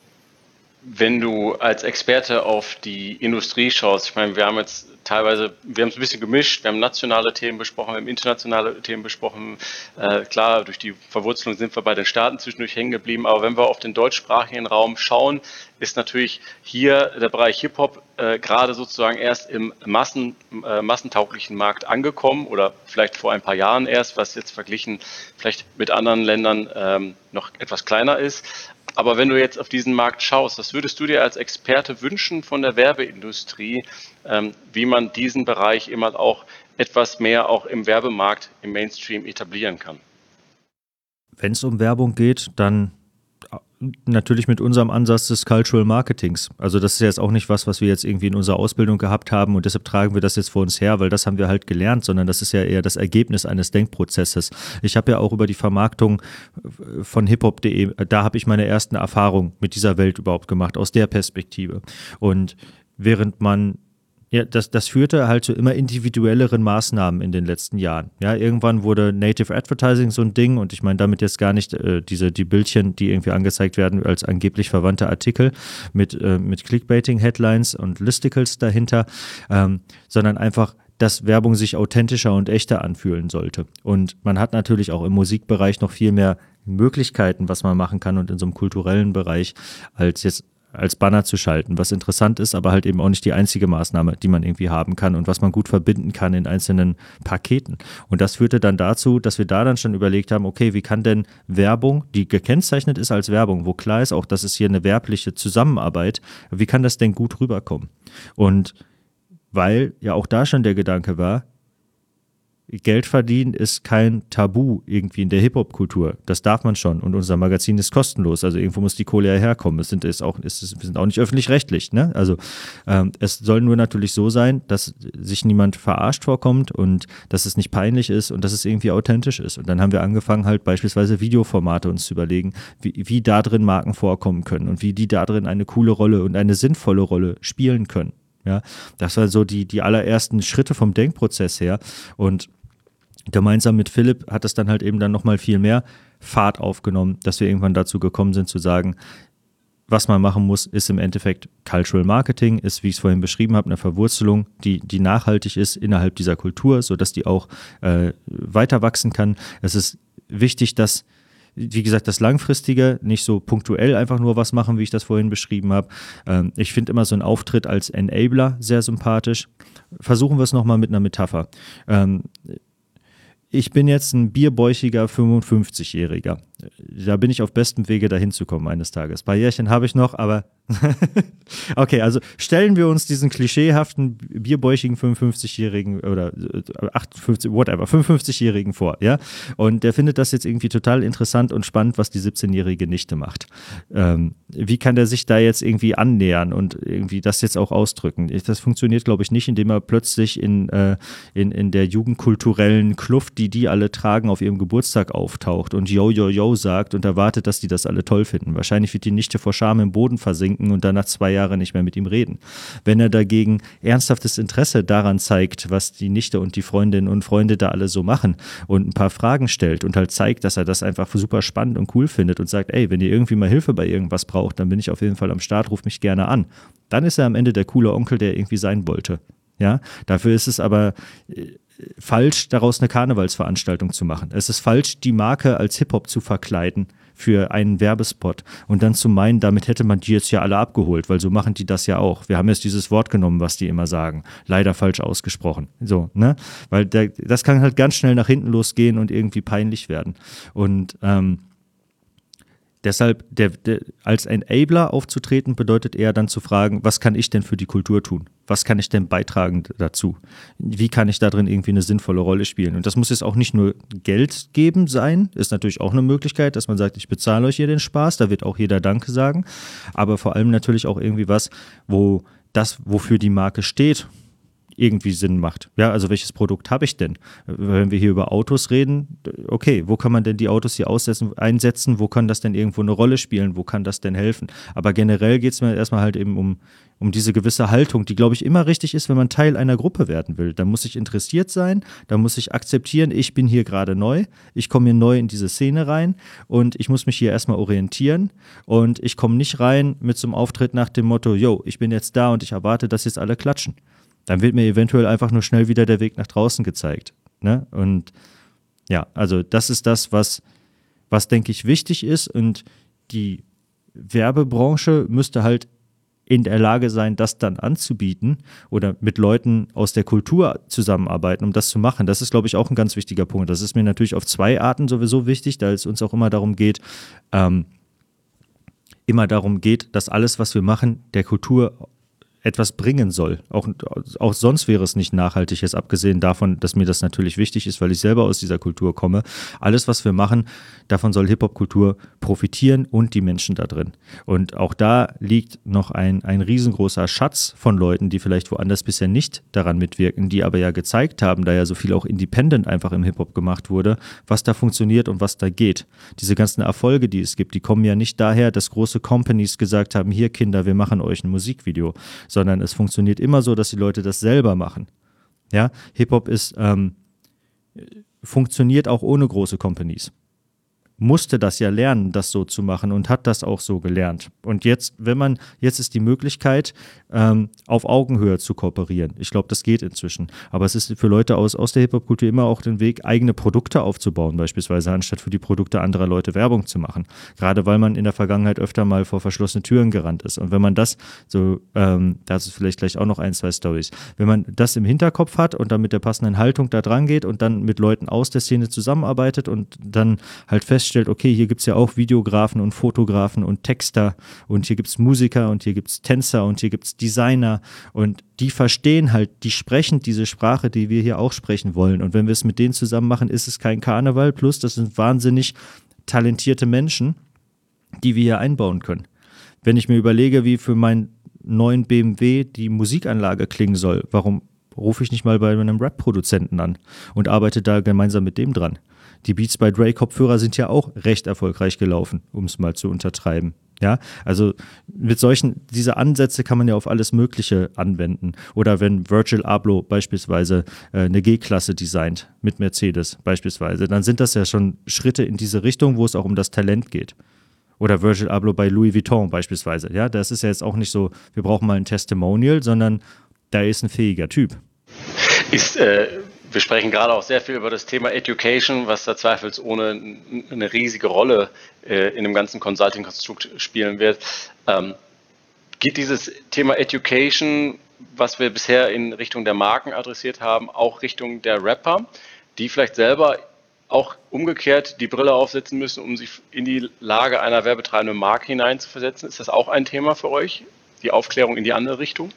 Speaker 3: Wenn du als Experte auf die Industrie schaust, ich meine, wir haben jetzt teilweise, wir haben es ein bisschen gemischt, wir haben nationale Themen besprochen, wir haben internationale Themen besprochen. Äh, klar, durch die Verwurzelung sind wir bei den Staaten zwischendurch hängen geblieben, aber wenn wir auf den deutschsprachigen Raum schauen, ist natürlich hier der Bereich Hip-Hop äh, gerade sozusagen erst im Massen, äh, massentauglichen Markt angekommen oder vielleicht vor ein paar Jahren erst, was jetzt verglichen vielleicht mit anderen Ländern ähm, noch etwas kleiner ist. Aber wenn du jetzt auf diesen Markt schaust, was würdest du dir als Experte wünschen von der Werbeindustrie, ähm, wie man diesen Bereich immer auch etwas mehr auch im Werbemarkt, im Mainstream etablieren kann?
Speaker 1: Wenn es um Werbung geht, dann natürlich mit unserem Ansatz des Cultural Marketings. Also das ist jetzt auch nicht was, was wir jetzt irgendwie in unserer Ausbildung gehabt haben und deshalb tragen wir das jetzt vor uns her, weil das haben wir halt gelernt, sondern das ist ja eher das Ergebnis eines Denkprozesses. Ich habe ja auch über die Vermarktung von hiphop punkt de, da habe ich meine ersten Erfahrungen mit dieser Welt überhaupt gemacht, aus der Perspektive. Und während man Ja, das, das führte halt zu immer individuelleren Maßnahmen in den letzten Jahren. Ja, irgendwann wurde Native Advertising so ein Ding und ich meine damit jetzt gar nicht äh, diese, die Bildchen, die irgendwie angezeigt werden als angeblich verwandte Artikel mit, äh, mit Clickbaiting-Headlines und Listicles dahinter, ähm, sondern einfach, dass Werbung sich authentischer und echter anfühlen sollte. Und man hat natürlich auch im Musikbereich noch viel mehr Möglichkeiten, was man machen kann und in so einem kulturellen Bereich als jetzt als Banner zu schalten, was interessant ist, aber halt eben auch nicht die einzige Maßnahme, die man irgendwie haben kann und was man gut verbinden kann in einzelnen Paketen. Und das führte dann dazu, dass wir da dann schon überlegt haben, okay, wie kann denn Werbung, die gekennzeichnet ist als Werbung, wo klar ist auch, dass es hier eine werbliche Zusammenarbeit, wie kann das denn gut rüberkommen? Und weil ja auch da schon der Gedanke war, Geld verdienen ist kein Tabu irgendwie in der Hip-Hop-Kultur. Das darf man schon. Und unser Magazin ist kostenlos. Also irgendwo muss die Kohle ja herkommen. Es sind, ist auch, es ist, wir sind auch nicht öffentlich-rechtlich. Ne? Also ähm, es soll nur natürlich so sein, dass sich niemand verarscht vorkommt und dass es nicht peinlich ist und dass es irgendwie authentisch ist. Und dann haben wir angefangen, halt beispielsweise Videoformate uns zu überlegen, wie, wie da drin Marken vorkommen können und wie die da drin eine coole Rolle und eine sinnvolle Rolle spielen können. Ja, das war so die, die allerersten Schritte vom Denkprozess her. Und gemeinsam mit Philipp hat es dann halt eben dann nochmal viel mehr Fahrt aufgenommen, dass wir irgendwann dazu gekommen sind zu sagen, was man machen muss, ist im Endeffekt Cultural Marketing, ist, wie ich es vorhin beschrieben habe, eine Verwurzelung, die, die nachhaltig ist innerhalb dieser Kultur, sodass die auch äh, weiter wachsen kann. Es ist wichtig, dass, wie gesagt, das Langfristige, nicht so punktuell einfach nur was machen, wie ich das vorhin beschrieben habe. Ähm, ich finde immer so einen Auftritt als Enabler sehr sympathisch. Versuchen wir es nochmal mit einer Metapher. Ähm, Ich bin jetzt ein bierbäuchiger fünfundfünfzigjähriger. Da bin ich auf bestem Wege, dahin zu kommen eines Tages. Ein paar Jährchen habe ich noch, aber okay, also stellen wir uns diesen klischeehaften bierbäuchigen fünfundfünfzigjährigen oder achtundfünfzig, whatever, fünfundfünfzigjährigen vor, ja? Und der findet das jetzt irgendwie total interessant und spannend, was die siebzehnjährige Nichte macht. Ähm, wie kann der sich da jetzt irgendwie annähern und irgendwie das jetzt auch ausdrücken? Das funktioniert, glaube ich, nicht, indem er plötzlich in, äh, in, in der jugendkulturellen Kluft, die die alle tragen, auf ihrem Geburtstag auftaucht und yo, yo, yo sagt und erwartet, dass die das alle toll finden. Wahrscheinlich wird die Nichte vor Scham im Boden versinken und dann nach zwei Jahren nicht mehr mit ihm reden. Wenn er dagegen ernsthaftes Interesse daran zeigt, was die Nichte und die Freundinnen und Freunde da alle so machen und ein paar Fragen stellt und halt zeigt, dass er das einfach super spannend und cool findet und sagt, ey, wenn ihr irgendwie mal Hilfe bei irgendwas braucht, dann bin ich auf jeden Fall am Start, ruft mich gerne an. Dann ist er am Ende der coole Onkel, der irgendwie sein wollte. Ja, dafür ist es aber falsch, daraus eine Karnevalsveranstaltung zu machen. Es ist falsch, die Marke als Hip-Hop zu verkleiden für einen Werbespot und dann zu meinen, damit hätte man die jetzt ja alle abgeholt, weil so machen die das ja auch. Wir haben jetzt dieses Wort genommen, was die immer sagen. Leider falsch ausgesprochen. So, ne? Weil der, das kann halt ganz schnell nach hinten losgehen und irgendwie peinlich werden. Und ähm, deshalb, der, der, als Enabler aufzutreten, bedeutet eher dann zu fragen, was kann ich denn für die Kultur tun? Was kann ich denn beitragen dazu? Wie kann ich da drin irgendwie eine sinnvolle Rolle spielen? Und das muss jetzt auch nicht nur Geld geben sein, ist natürlich auch eine Möglichkeit, dass man sagt, ich bezahle euch hier den Spaß, da wird auch jeder Danke sagen, aber vor allem natürlich auch irgendwie was, wo das, wofür die Marke steht, irgendwie Sinn macht. Ja, also welches Produkt habe ich denn? Wenn wir hier über Autos reden, okay, wo kann man denn die Autos hier aussetzen, einsetzen? Wo kann das denn irgendwo eine Rolle spielen? Wo kann das denn helfen? Aber generell geht es mir erstmal halt eben um, um diese gewisse Haltung, die, glaube ich, immer richtig ist, wenn man Teil einer Gruppe werden will. Da muss ich interessiert sein, da muss ich akzeptieren, ich bin hier gerade neu, ich komme hier neu in diese Szene rein und ich muss mich hier erstmal orientieren und ich komme nicht rein mit so einem Auftritt nach dem Motto, yo, ich bin jetzt da und ich erwarte, dass jetzt alle klatschen. Dann wird mir eventuell einfach nur schnell wieder der Weg nach draußen gezeigt. Ne? Und ja, also das ist das, was, was denke ich wichtig ist und die Werbebranche müsste halt in der Lage sein, das dann anzubieten oder mit Leuten aus der Kultur zusammenarbeiten, um das zu machen. Das ist, glaube ich, auch ein ganz wichtiger Punkt. Das ist mir natürlich auf zwei Arten sowieso wichtig, da es uns auch immer darum geht, ähm, immer darum geht, dass alles, was wir machen, der Kultur etwas bringen soll. Auch, auch sonst wäre es nicht nachhaltig, jetzt abgesehen davon, dass mir das natürlich wichtig ist, weil ich selber aus dieser Kultur komme. Alles, was wir machen, davon soll Hip-Hop-Kultur profitieren und die Menschen da drin. Und auch da liegt noch ein, ein riesengroßer Schatz von Leuten, die vielleicht woanders bisher nicht daran mitwirken, die aber ja gezeigt haben, da ja so viel auch independent einfach im Hip-Hop gemacht wurde, was da funktioniert und was da geht. Diese ganzen Erfolge, die es gibt, die kommen ja nicht daher, dass große Companies gesagt haben, hier Kinder, wir machen euch ein Musikvideo, sondern es funktioniert immer so, dass die Leute das selber machen. Ja, Hip-Hop ist, ähm, funktioniert auch ohne große Companies. Musste das ja lernen, das so zu machen und hat das auch so gelernt. Und jetzt, wenn man, jetzt ist die Möglichkeit, ähm, auf Augenhöhe zu kooperieren. Ich glaube, das geht inzwischen. Aber es ist für Leute aus, aus der Hip-Hop-Kultur immer auch den Weg, eigene Produkte aufzubauen, beispielsweise, anstatt für die Produkte anderer Leute Werbung zu machen. Gerade weil man in der Vergangenheit öfter mal vor verschlossene Türen gerannt ist. Und wenn man das so, ähm, das ist vielleicht gleich auch noch ein, zwei Storys, wenn man das im Hinterkopf hat und dann mit der passenden Haltung da dran geht und dann mit Leuten aus der Szene zusammenarbeitet und dann halt feststellt, feststellt, okay, hier gibt es ja auch Videografen und Fotografen und Texter und hier gibt es Musiker und hier gibt es Tänzer und hier gibt es Designer und die verstehen halt, die sprechen diese Sprache, die wir hier auch sprechen wollen. Und wenn wir es mit denen zusammen machen, ist es kein Karneval, plus das sind wahnsinnig talentierte Menschen, die wir hier einbauen können. Wenn ich mir überlege, wie für meinen neuen B M W die Musikanlage klingen soll, warum rufe ich nicht mal bei einem Rap-Produzenten an und arbeite da gemeinsam mit dem dran? Die Beats by Dre Kopfhörer sind ja auch recht erfolgreich gelaufen, um es mal zu untertreiben. Ja, also mit solchen, diese Ansätze kann man ja auf alles Mögliche anwenden. Oder wenn Virgil Abloh beispielsweise äh, eine G-Klasse designt mit Mercedes beispielsweise, dann sind das ja schon Schritte in diese Richtung, wo es auch um das Talent geht. Oder Virgil Abloh bei Louis Vuitton beispielsweise. Ja, das ist ja jetzt auch nicht so, wir brauchen mal ein Testimonial, sondern da ist ein fähiger Typ.
Speaker 3: Ist, äh, wir sprechen gerade auch sehr viel über das Thema Education, was da zweifelsohne eine riesige Rolle äh, in dem ganzen Consulting-Konstrukt spielen wird. Ähm, geht dieses Thema Education, was wir bisher in Richtung der Marken adressiert haben, auch Richtung der Rapper, die vielleicht selber auch umgekehrt die Brille aufsetzen müssen, um sich in die Lage einer werbetreibenden Marke hineinzuversetzen? Ist das auch ein Thema für euch, die Aufklärung in die andere Richtung?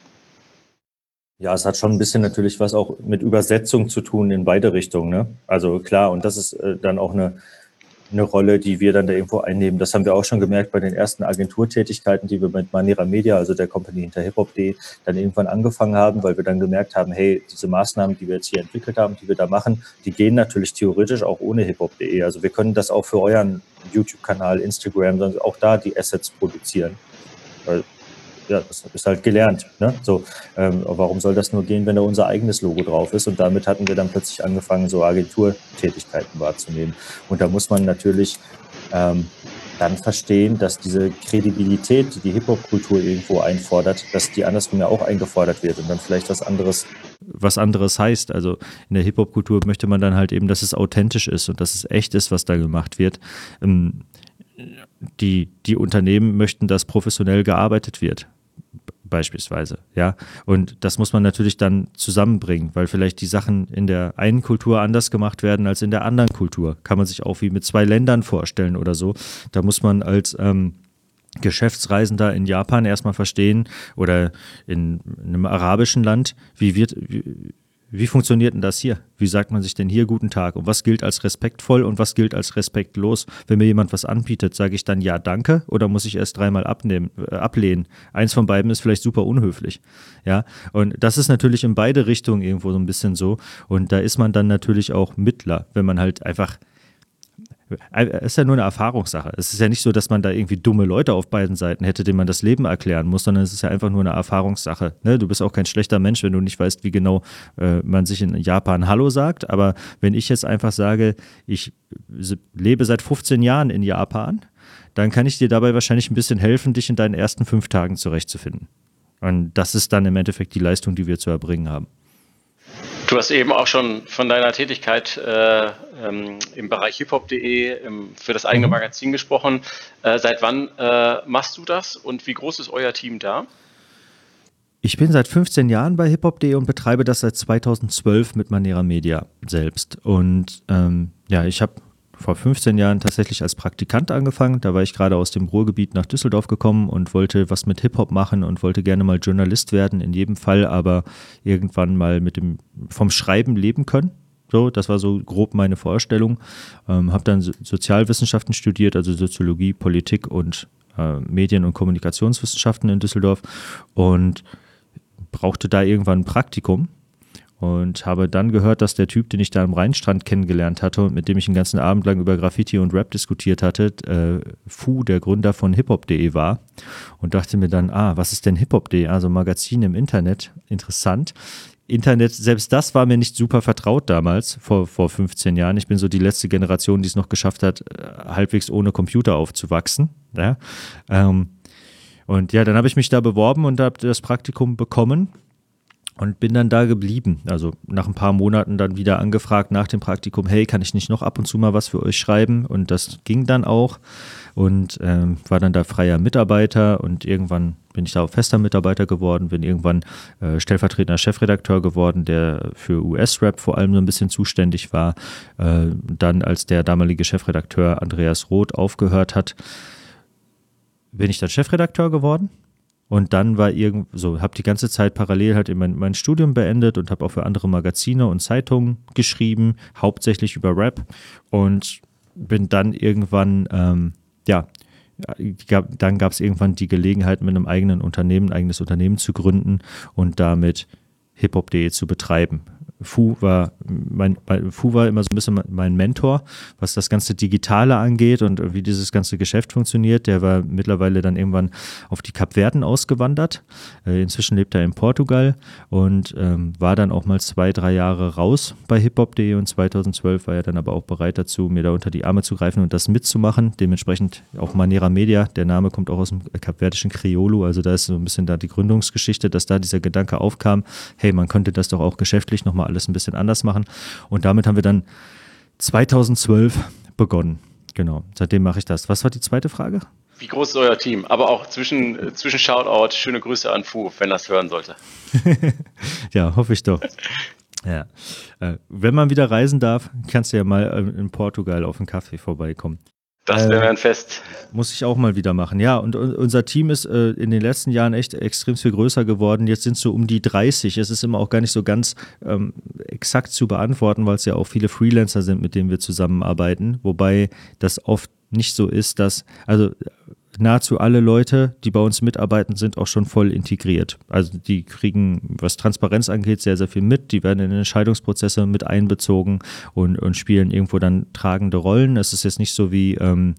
Speaker 4: Ja, es hat schon ein bisschen natürlich was auch mit Übersetzung zu tun in beide Richtungen, ne? Also klar, und das ist äh, dann auch eine, eine Rolle, die wir dann da irgendwo einnehmen. Das haben wir auch schon gemerkt bei den ersten Agenturtätigkeiten, die wir mit Manera Media, also der Company hinter hiphop punkt de, dann irgendwann angefangen haben, weil wir dann gemerkt haben, hey, diese Maßnahmen, die wir jetzt hier entwickelt haben, die wir da machen, die gehen natürlich theoretisch auch ohne hiphop punkt de. Also wir können das auch für euren YouTube-Kanal, Instagram, auch da die Assets produzieren. Weil ja, das ist halt gelernt. Ne? So, ähm, warum soll das nur gehen, wenn da unser eigenes Logo drauf ist? Und damit hatten wir dann plötzlich angefangen, so Agenturtätigkeiten wahrzunehmen. Und da muss man natürlich ähm, dann verstehen, dass diese Kredibilität, die die Hip-Hop-Kultur irgendwo einfordert, dass die andersrum ja auch eingefordert wird und dann vielleicht was anderes.
Speaker 1: Was anderes heißt, also in der Hip-Hop-Kultur möchte man dann halt eben, dass es authentisch ist und dass es echt ist, was da gemacht wird. Ähm, die, die Unternehmen möchten, dass professionell gearbeitet wird. Beispielsweise, ja. Und das muss man natürlich dann zusammenbringen, weil vielleicht die Sachen in der einen Kultur anders gemacht werden als in der anderen Kultur. Kann man sich auch wie mit zwei Ländern vorstellen oder so. Da muss man als ähm, Geschäftsreisender in Japan erstmal verstehen oder in einem arabischen Land, wie wird, wie, wie funktioniert denn das hier? Wie sagt man sich denn hier guten Tag? Und was gilt als respektvoll und was gilt als respektlos? Wenn mir jemand was anbietet, sage ich dann ja, danke oder muss ich erst dreimal abnehmen, äh, ablehnen? Eins von beiden ist vielleicht super unhöflich. Ja, und das ist natürlich in beide Richtungen irgendwo so ein bisschen so. Und da ist man dann natürlich auch Mittler, wenn man halt einfach. Es ist ja nur eine Erfahrungssache. Es ist ja nicht so, dass man da irgendwie dumme Leute auf beiden Seiten hätte, denen man das Leben erklären muss, sondern es ist ja einfach nur eine Erfahrungssache. Ne? Du bist auch kein schlechter Mensch, wenn du nicht weißt, wie genau äh, man sich in Japan Hallo sagt. Aber wenn ich jetzt einfach sage, ich lebe seit fünfzehn Jahren in Japan, dann kann ich dir dabei wahrscheinlich ein bisschen helfen, dich in deinen ersten fünf Tagen zurechtzufinden. Und das ist dann im Endeffekt die Leistung, die wir zu erbringen haben.
Speaker 3: Du hast eben auch schon von deiner Tätigkeit äh, ähm, im Bereich hiphop punkt de ähm, für das eigene Magazin gesprochen. Äh, seit wann äh, machst du das und wie groß ist euer Team da?
Speaker 1: Ich bin seit fünfzehn Jahren bei hiphop punkt de und betreibe das seit zweitausendzwölf mit Manera Media selbst. Und ähm, ja, ich habe vor fünfzehn Jahren tatsächlich als Praktikant angefangen. Da war ich gerade aus dem Ruhrgebiet nach Düsseldorf gekommen und wollte was mit Hip-Hop machen und wollte gerne mal Journalist werden, in jedem Fall aber irgendwann mal mit dem vom Schreiben leben können. So, das war so grob meine Vorstellung. Ähm, habe dann so- Sozialwissenschaften studiert, also Soziologie, Politik und äh, Medien- und Kommunikationswissenschaften in Düsseldorf und brauchte da irgendwann ein Praktikum. Und habe dann gehört, dass der Typ, den ich da am Rheinstrand kennengelernt hatte und mit dem ich den ganzen Abend lang über Graffiti und Rap diskutiert hatte, äh, Fu, der Gründer von hiphop punkt de war. Und dachte mir dann, ah, was ist denn hiphop punkt de? Also Magazin im Internet, interessant. Internet, selbst das war mir nicht super vertraut damals, vor, vor fünfzehn Jahren. Ich bin so die letzte Generation, die es noch geschafft hat, halbwegs ohne Computer aufzuwachsen. Ja? Ähm, und ja, dann habe ich mich da beworben und habe das Praktikum bekommen. Und bin dann da geblieben. Also nach ein paar Monaten dann wieder angefragt nach dem Praktikum, hey, kann ich nicht noch ab und zu mal was für euch schreiben? Und das ging dann auch und ähm, war dann da freier Mitarbeiter und irgendwann bin ich da auch fester Mitarbeiter geworden, bin irgendwann äh, stellvertretender Chefredakteur geworden, der für U S-Rap vor allem so ein bisschen zuständig war. Äh, dann, als der damalige Chefredakteur Andreas Roth aufgehört hat, bin ich dann Chefredakteur geworden. Und dann war irgend so, habe die ganze Zeit parallel halt mein, mein Studium beendet und habe auch für andere Magazine und Zeitungen geschrieben, hauptsächlich über Rap und bin dann irgendwann, ähm, ja, gab, dann gab es irgendwann die Gelegenheit, mit einem eigenen Unternehmen, ein eigenes Unternehmen zu gründen und damit hiphop punkt de zu betreiben. Fu war, mein, Fu war immer so ein bisschen mein Mentor, was das ganze Digitale angeht und wie dieses ganze Geschäft funktioniert. Der war mittlerweile dann irgendwann auf die Kapverden ausgewandert. Äh, inzwischen lebt er in Portugal und ähm, war dann auch mal zwei, drei Jahre raus bei hiphop punkt de und zweitausendzwölf war er dann aber auch bereit dazu, mir da unter die Arme zu greifen und das mitzumachen. Dementsprechend auch Manera Media. Der Name kommt auch aus dem kapverdischen Criollo, also da ist so ein bisschen da die Gründungsgeschichte, dass da dieser Gedanke aufkam, hey, man könnte das doch auch geschäftlich nochmal alles ein bisschen anders machen. Und damit haben wir dann zweitausendzwölf begonnen. Genau, seitdem mache ich das. Was war die zweite Frage?
Speaker 3: Wie groß ist euer Team? Aber auch zwischen, zwischen Shoutout, schöne Grüße an Fu, wenn das hören sollte.
Speaker 1: Ja, hoffe ich doch. Ja. Äh, wenn man wieder reisen darf, kannst du ja mal äh, in Portugal auf einen Kaffee vorbeikommen.
Speaker 3: Das wäre ein Fest.
Speaker 1: Muss ich auch mal wieder machen. Ja, und unser Team ist äh, in den letzten Jahren echt extrem viel größer geworden. Jetzt sind es so um die dreißig. Es ist immer auch gar nicht so ganz ähm, exakt zu beantworten, weil es ja auch viele Freelancer sind, mit denen wir zusammenarbeiten. Wobei das oft nicht so ist, dass, also nahezu alle Leute, die bei uns mitarbeiten, sind auch schon voll integriert. Also die kriegen, was Transparenz angeht, sehr, sehr viel mit. Die werden in Entscheidungsprozesse mit einbezogen und, und spielen irgendwo dann tragende Rollen. Es ist jetzt nicht so wie ähm,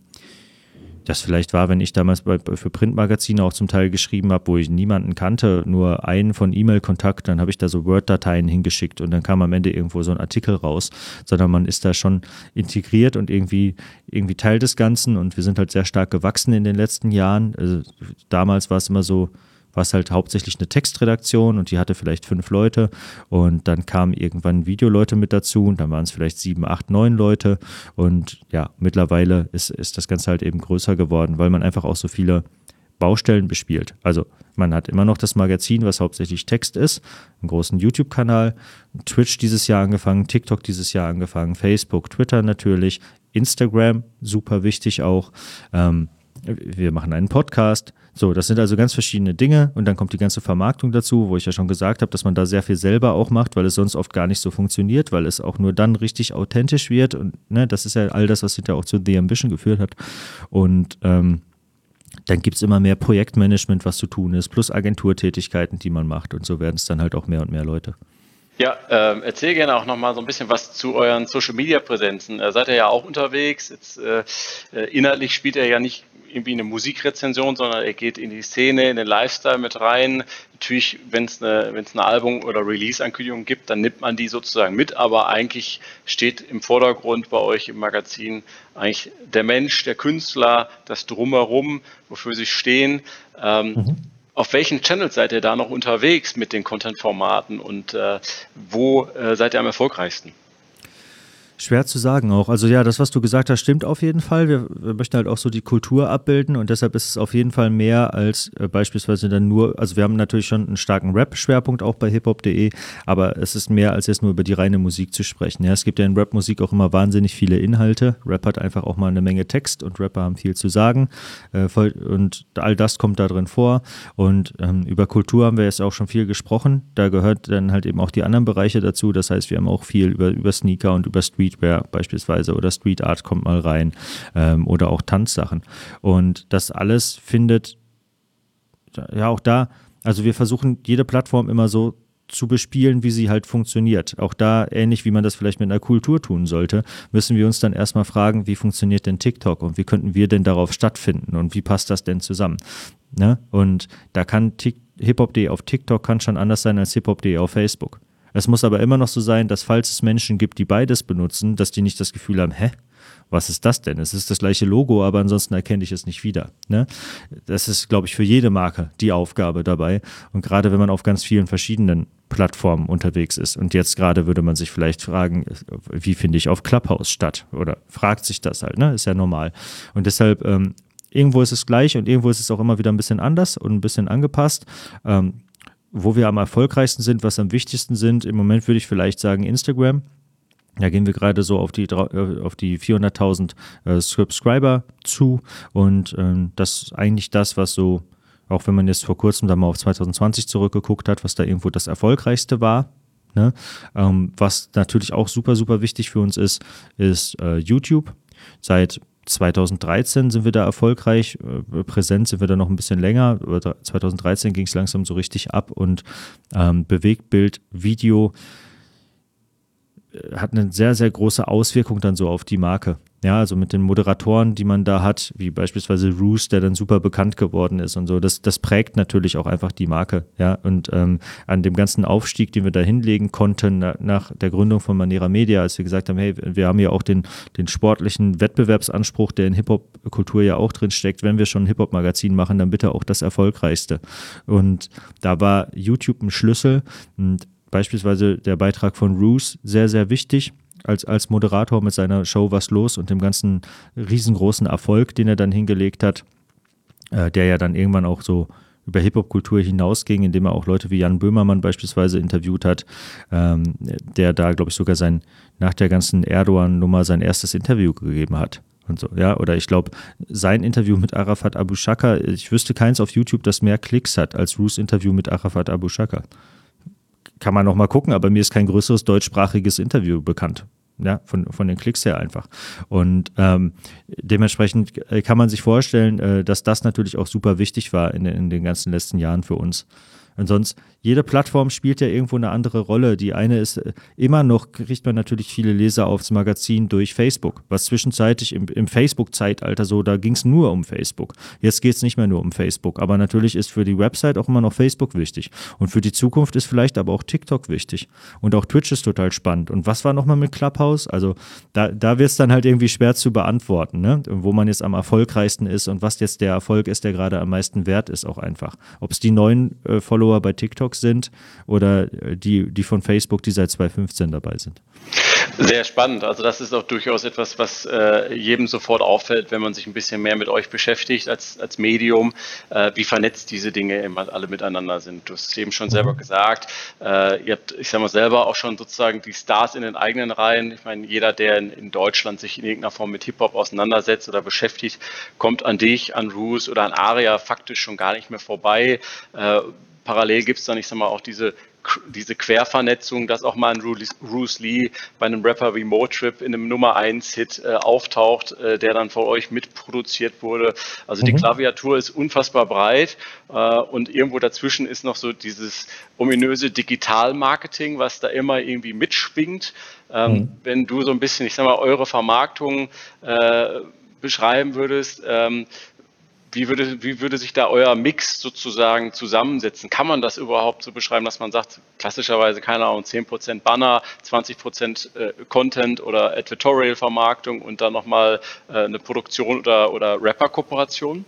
Speaker 1: das vielleicht war, wenn ich damals bei, für Printmagazine auch zum Teil geschrieben habe, wo ich niemanden kannte, nur einen von E-Mail-Kontakt, dann habe ich da so Word-Dateien hingeschickt und dann kam am Ende irgendwo so ein Artikel raus, sondern man ist da schon integriert und irgendwie, irgendwie Teil des Ganzen und wir sind halt sehr stark gewachsen in den letzten Jahren. Also damals war es immer so, war es halt hauptsächlich eine Textredaktion und die hatte vielleicht fünf Leute und dann kamen irgendwann Videoleute mit dazu und dann waren es vielleicht sieben, acht, neun Leute und ja, mittlerweile ist, ist das Ganze halt eben größer geworden, weil man einfach auch so viele Baustellen bespielt. Also man hat immer noch das Magazin, was hauptsächlich Text ist, einen großen YouTube-Kanal, Twitch dieses Jahr angefangen, TikTok dieses Jahr angefangen, Facebook, Twitter natürlich, Instagram, super wichtig auch, ähm, wir machen einen Podcast. So, das sind also ganz verschiedene Dinge und dann kommt die ganze Vermarktung dazu, wo ich ja schon gesagt habe, dass man da sehr viel selber auch macht, weil es sonst oft gar nicht so funktioniert, weil es auch nur dann richtig authentisch wird und ne, das ist ja all das, was hinterher auch zu The Ambition geführt hat und ähm, dann gibt es immer mehr Projektmanagement, was zu tun ist, plus Agenturtätigkeiten, die man macht und so werden es dann halt auch mehr und mehr Leute.
Speaker 3: Ja, ähm, erzähl gerne auch nochmal so ein bisschen was zu euren Social-Media-Präsenzen. Äh, seid ihr ja auch unterwegs, jetzt äh, inhaltlich spielt er ja nicht irgendwie eine Musikrezension, sondern er geht in die Szene, in den Lifestyle mit rein. Natürlich, wenn es eine, wenn es eine Album- oder Release-Ankündigung gibt, dann nimmt man die sozusagen mit, aber eigentlich steht im Vordergrund bei euch im Magazin eigentlich der Mensch, der Künstler, das Drumherum, wofür sie stehen. Ähm, mhm. Auf welchen Channels seid ihr da noch unterwegs mit den Content-Formaten und äh, wo äh, seid ihr am erfolgreichsten?
Speaker 1: Schwer zu sagen auch. Also ja, das, was du gesagt hast, stimmt auf jeden Fall. Wir, wir möchten halt auch so die Kultur abbilden und deshalb ist es auf jeden Fall mehr als äh, beispielsweise dann nur, also wir haben natürlich schon einen starken Rap-Schwerpunkt auch bei hiphop punkt de, aber es ist mehr als jetzt nur über die reine Musik zu sprechen. Ja, es gibt ja in Rap-Musik auch immer wahnsinnig viele Inhalte. Rap hat einfach auch mal eine Menge Text und Rapper haben viel zu sagen äh, voll, und all das kommt da drin vor und ähm, über Kultur haben wir jetzt auch schon viel gesprochen. Da gehört dann halt eben auch die anderen Bereiche dazu. Das heißt, wir haben auch viel über, über Sneaker und über Street beispielsweise oder Street Art kommt mal rein ähm, oder auch Tanzsachen. Und das alles findet ja auch da, also wir versuchen jede Plattform immer so zu bespielen, wie sie halt funktioniert. Auch da, ähnlich wie man das vielleicht mit einer Kultur tun sollte, müssen wir uns dann erstmal fragen, wie funktioniert denn TikTok und wie könnten wir denn darauf stattfinden und wie passt das denn zusammen? Ne? Und da kann hiphop punkt de auf TikTok kann schon anders sein als hiphop punkt de auf Facebook. Es muss aber immer noch so sein, dass falls es Menschen gibt, die beides benutzen, dass die nicht das Gefühl haben, hä, was ist das denn? Es ist das gleiche Logo, aber ansonsten erkenne ich es nicht wieder. Ne? Das ist, glaube ich, für jede Marke die Aufgabe dabei. Und gerade wenn man auf ganz vielen verschiedenen Plattformen unterwegs ist. Und jetzt gerade würde man sich vielleicht fragen, wie finde ich auf Clubhouse statt? Oder fragt sich das halt, ne? Ist ja normal. Und deshalb, ähm, irgendwo ist es gleich und irgendwo ist es auch immer wieder ein bisschen anders und ein bisschen angepasst. Ähm, wo wir am erfolgreichsten sind, was am wichtigsten sind, im Moment würde ich vielleicht sagen Instagram. Da gehen wir gerade so auf die, auf die vierhunderttausend äh, Subscriber zu und ähm, das ist eigentlich das, was so, auch wenn man jetzt vor kurzem da mal auf zwanzig zwanzig zurückgeguckt hat, was da irgendwo das Erfolgreichste war. Ne? Ähm, was natürlich auch super, super wichtig für uns ist, ist äh, YouTube. Seit zwanzig dreizehn sind wir da erfolgreich, äh, präsent sind wir da noch ein bisschen länger. zwanzig dreizehn ging es langsam so richtig ab und ähm, Bewegtbild, Video hat eine sehr, sehr große Auswirkung dann so auf die Marke. Ja, also mit den Moderatoren, die man da hat, wie beispielsweise Roos, der dann super bekannt geworden ist und so, das, das prägt natürlich auch einfach die Marke. Ja, und ähm, an dem ganzen Aufstieg, den wir da hinlegen konnten na, nach der Gründung von Manera Media, als wir gesagt haben, hey, wir haben ja auch den, den sportlichen Wettbewerbsanspruch, der in Hip-Hop-Kultur ja auch drin steckt. Wenn wir schon ein Hip-Hop-Magazin machen, dann bitte auch das Erfolgreichste. Und da war YouTube ein Schlüssel und beispielsweise der Beitrag von Roos sehr, sehr wichtig als, als Moderator mit seiner Show Was los und dem ganzen riesengroßen Erfolg, den er dann hingelegt hat, äh, der ja dann irgendwann auch so über Hip-Hop-Kultur hinausging, indem er auch Leute wie Jan Böhmermann beispielsweise interviewt hat, ähm, der da, glaube ich, sogar sein, nach der ganzen Erdogan-Nummer sein erstes Interview gegeben hat. Und so, ja, oder ich glaube, sein Interview mit Arafat Abu Shaka, ich wüsste keins auf YouTube, das mehr Klicks hat als Roos Interview mit Arafat Abu Shaka. Kann man noch mal gucken, aber mir ist kein größeres deutschsprachiges Interview bekannt. Ja, von, von den Klicks her einfach. Und ähm, dementsprechend kann man sich vorstellen, äh, dass das natürlich auch super wichtig war in, in den ganzen letzten Jahren für uns. Und sonst, jede Plattform spielt ja irgendwo eine andere Rolle. Die eine ist, äh, immer noch kriegt man natürlich viele Leser aufs Magazin durch Facebook, was zwischenzeitlich im, im Facebook-Zeitalter so, da ging es nur um Facebook. Jetzt geht es nicht mehr nur um Facebook, aber natürlich ist für die Website auch immer noch Facebook wichtig. Und für die Zukunft ist vielleicht aber auch TikTok wichtig. Und auch Twitch ist total spannend. Und was war nochmal mit Clubhouse? Also da, da wird es dann halt irgendwie schwer zu beantworten, ne? Wo man jetzt am erfolgreichsten ist und was jetzt der Erfolg ist, der gerade am meisten wert ist, auch einfach. Ob es die neuen äh, Follower bei TikTok sind oder die, die von Facebook, die seit zwanzig fünfzehn dabei sind.
Speaker 3: Sehr spannend. Also das ist auch durchaus etwas, was äh, jedem sofort auffällt, wenn man sich ein bisschen mehr mit euch beschäftigt als, als Medium, äh, wie vernetzt diese Dinge immer alle miteinander sind. Du hast es eben schon selber gesagt. Äh, ihr habt, ich sag mal selber, auch schon sozusagen die Stars in den eigenen Reihen. Ich meine, jeder, der in, in Deutschland sich in irgendeiner Form mit Hip-Hop auseinandersetzt oder beschäftigt, kommt an dich, an Roos oder an Aria faktisch schon gar nicht mehr vorbei. Äh, Parallel gibt es dann, ich sag mal, auch diese, diese Quervernetzung, dass auch mal ein Roos Lee bei einem Rapper wie Motrip in einem Nummer eins Hit äh, auftaucht, äh, der dann von euch mitproduziert wurde. Also mhm. die Klaviatur ist unfassbar breit äh, und irgendwo dazwischen ist noch so dieses ominöse Digital-Marketing, was da immer irgendwie mitschwingt. Ähm, mhm. Wenn du so ein bisschen, ich sag mal, eure Vermarktung äh, beschreiben würdest, ähm, Wie würde, wie würde sich da euer Mix sozusagen zusammensetzen? Kann man das überhaupt so beschreiben, dass man sagt, klassischerweise, keine Ahnung, zehn Prozent Banner, zwanzig Prozent äh, Content oder Advertorial-Vermarktung und dann nochmal äh, eine Produktion oder, oder Rapper-Kooperation?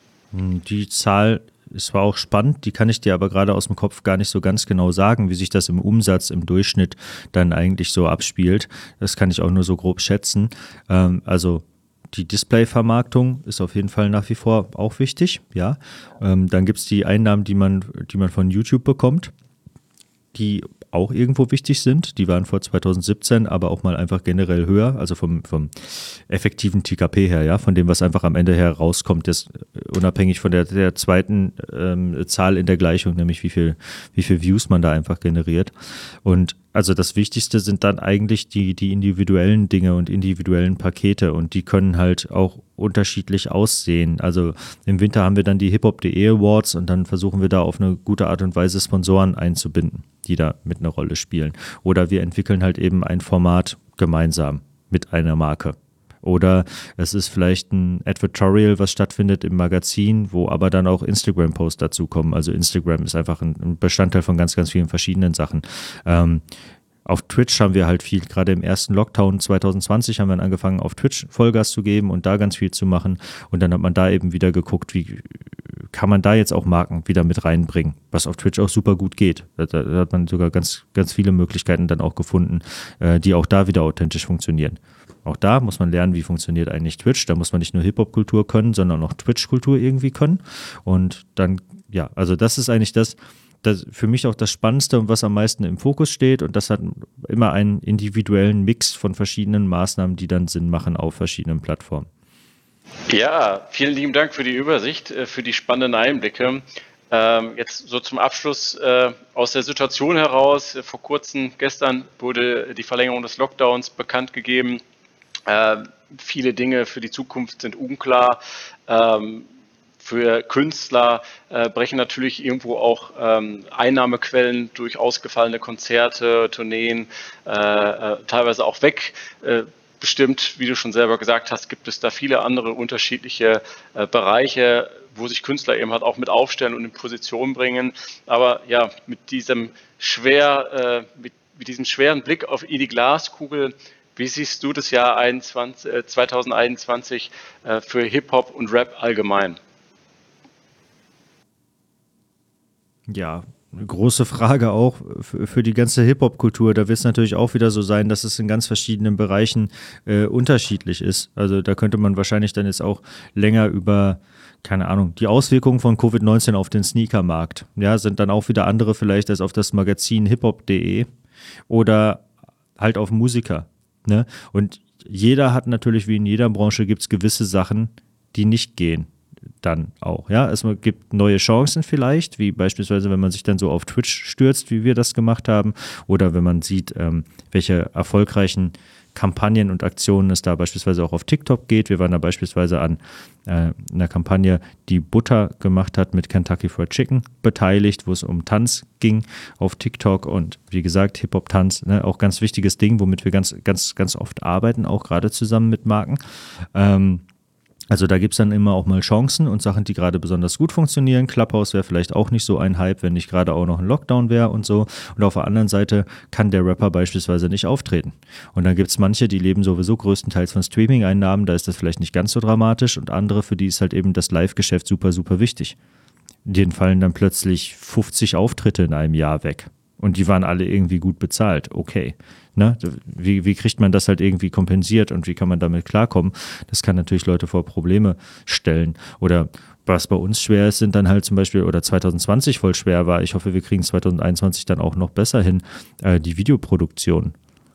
Speaker 1: Die Zahl ist zwar auch spannend, die kann ich dir aber gerade aus dem Kopf gar nicht so ganz genau sagen, wie sich das im Umsatz im Durchschnitt dann eigentlich so abspielt. Das kann ich auch nur so grob schätzen. Ähm, also die Display-Vermarktung ist auf jeden Fall nach wie vor auch wichtig, ja. Ähm, dann gibt es die Einnahmen, die man, die man von YouTube bekommt, die auch irgendwo wichtig sind. Die waren vor zwanzig siebzehn aber auch mal einfach generell höher, also vom, vom effektiven T K P her, ja, von dem, was einfach am Ende herauskommt, ist unabhängig von der, der zweiten ähm, Zahl in der Gleichung, nämlich wie viel, wie viel Views man da einfach generiert. Und also das Wichtigste sind dann eigentlich die, die individuellen Dinge und individuellen Pakete und die können halt auch unterschiedlich aussehen. Also im Winter haben wir dann die Hip-Hop punkt de Awards und dann versuchen wir da auf eine gute Art und Weise Sponsoren einzubinden, die da mit einer Rolle spielen. Oder wir entwickeln halt eben ein Format gemeinsam mit einer Marke. Oder es ist vielleicht ein Advertorial, was stattfindet im Magazin, wo aber dann auch Instagram-Posts dazukommen. Also Instagram ist einfach ein Bestandteil von ganz, ganz vielen verschiedenen Sachen. Ähm, auf Twitch haben wir halt viel, gerade im ersten Lockdown zwanzig zwanzig haben wir angefangen, auf Twitch Vollgas zu geben und da ganz viel zu machen. Und dann hat man da eben wieder geguckt, wie kann man da jetzt auch Marken wieder mit reinbringen, was auf Twitch auch super gut geht. Da, da hat man sogar ganz, ganz viele Möglichkeiten dann auch gefunden, äh, die auch da wieder authentisch funktionieren. Auch da muss man lernen, wie funktioniert eigentlich Twitch. Da muss man nicht nur Hip-Hop-Kultur können, sondern auch Twitch-Kultur irgendwie können. Und dann, ja, also das ist eigentlich das, das für mich auch das Spannendste und was am meisten im Fokus steht. Und das hat immer einen individuellen Mix von verschiedenen Maßnahmen, die dann Sinn machen auf verschiedenen Plattformen.
Speaker 3: Ja, vielen lieben Dank für die Übersicht, für die spannenden Einblicke. Ähm, jetzt so zum Abschluss äh, aus der Situation heraus. Vor kurzem, gestern, wurde die Verlängerung des Lockdowns bekannt gegeben. Äh, viele Dinge für die Zukunft sind unklar. Ähm, für Künstler äh, brechen natürlich irgendwo auch ähm, Einnahmequellen durch ausgefallene Konzerte, Tourneen äh, äh, teilweise auch weg. Äh, bestimmt, wie du schon selber gesagt hast, gibt es da viele andere unterschiedliche äh, Bereiche, wo sich Künstler eben halt auch mit aufstellen und in Position bringen. Aber ja, mit diesem schwer, äh, mit, mit diesem schweren Blick auf in die Glaskugel, wie siehst du das Jahr einundzwanzig, äh, zwanzig einundzwanzig äh, für Hip-Hop und Rap allgemein?
Speaker 1: Ja, eine große Frage auch für, für die ganze Hip-Hop-Kultur. Da wird es natürlich auch wieder so sein, dass es in ganz verschiedenen Bereichen äh, unterschiedlich ist. Also da könnte man wahrscheinlich dann jetzt auch länger über, keine Ahnung, die Auswirkungen von Covid neunzehn auf den Sneakermarkt. Ja, sind dann auch wieder andere vielleicht als auf das Magazin hiphop punkt de oder halt auf Musiker. Ne? Und jeder hat natürlich, wie in jeder Branche, gibt es gewisse Sachen, die nicht gehen. Dann auch, ja, es gibt neue Chancen vielleicht, wie beispielsweise, wenn man sich dann so auf Twitch stürzt, wie wir das gemacht haben, oder wenn man sieht, ähm, welche erfolgreichen Kampagnen und Aktionen es da beispielsweise auch auf TikTok geht. Wir waren da beispielsweise an äh, einer Kampagne, die Butter gemacht hat mit Kentucky Fried Chicken beteiligt, wo es um Tanz ging auf TikTok und wie gesagt, Hip-Hop-Tanz, ne, auch ganz wichtiges Ding, womit wir ganz, ganz, ganz oft arbeiten, auch gerade zusammen mit Marken. Ähm, Also da gibt es dann immer auch mal Chancen und Sachen, die gerade besonders gut funktionieren. Clubhouse wäre vielleicht auch nicht so ein Hype, wenn nicht gerade auch noch ein Lockdown wäre und so. Und auf der anderen Seite kann der Rapper beispielsweise nicht auftreten. Und dann gibt es manche, die leben sowieso größtenteils von Streaming-Einnahmen, da ist das vielleicht nicht ganz so dramatisch. Und andere, für die ist halt eben das Live-Geschäft super, super wichtig. Denen fallen dann plötzlich fünfzig Auftritte in einem Jahr weg. Und die waren alle irgendwie gut bezahlt. Okay. Ne? Wie, wie kriegt man das halt irgendwie kompensiert und wie kann man damit klarkommen? Das kann natürlich Leute vor Probleme stellen. Oder was bei uns schwer ist, sind dann halt zum Beispiel, oder zwanzig zwanzig voll schwer war, ich hoffe, wir kriegen zwanzig einundzwanzig dann auch noch besser hin, äh, die Videoproduktion.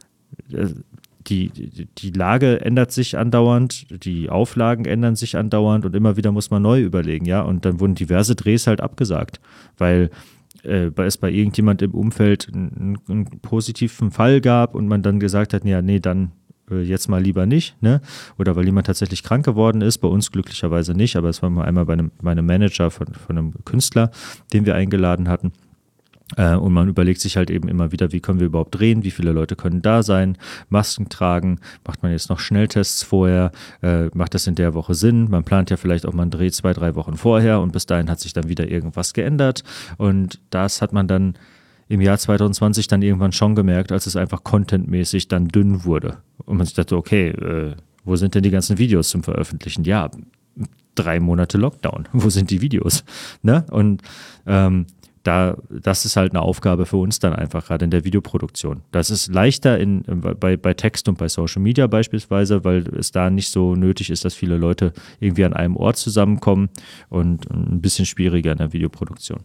Speaker 1: Die, die, die Lage ändert sich andauernd, die Auflagen ändern sich andauernd und immer wieder muss man neu überlegen, ja. Und dann wurden diverse Drehs halt abgesagt, weil äh, es bei irgendjemand im Umfeld einen, einen positiven Fall gab und man dann gesagt hat, ja, nee, dann äh, jetzt mal lieber nicht, ne? Oder weil jemand tatsächlich krank geworden ist, bei uns glücklicherweise nicht, aber es war mal einmal bei einem, bei einem Manager von, von einem Künstler, den wir eingeladen hatten. Und man überlegt sich halt eben immer wieder, wie können wir überhaupt drehen, wie viele Leute können da sein, Masken tragen, macht man jetzt noch Schnelltests vorher, äh, macht das in der Woche Sinn, man plant ja vielleicht auch mal einen Dreh zwei, drei Wochen vorher und bis dahin hat sich dann wieder irgendwas geändert und das hat man dann im Jahr zwanzig zwanzig dann irgendwann schon gemerkt, als es einfach contentmäßig dann dünn wurde und man sich dachte, okay, äh, wo sind denn die ganzen Videos zum Veröffentlichen? Ja, drei Monate Lockdown, wo sind die Videos? Ne? Und ähm, Da, das ist halt eine Aufgabe für uns dann einfach gerade in der Videoproduktion. Das ist leichter in, bei, bei Text und bei Social Media beispielsweise, weil es da nicht so nötig ist, dass viele Leute irgendwie an einem Ort zusammenkommen und ein bisschen schwieriger in der Videoproduktion.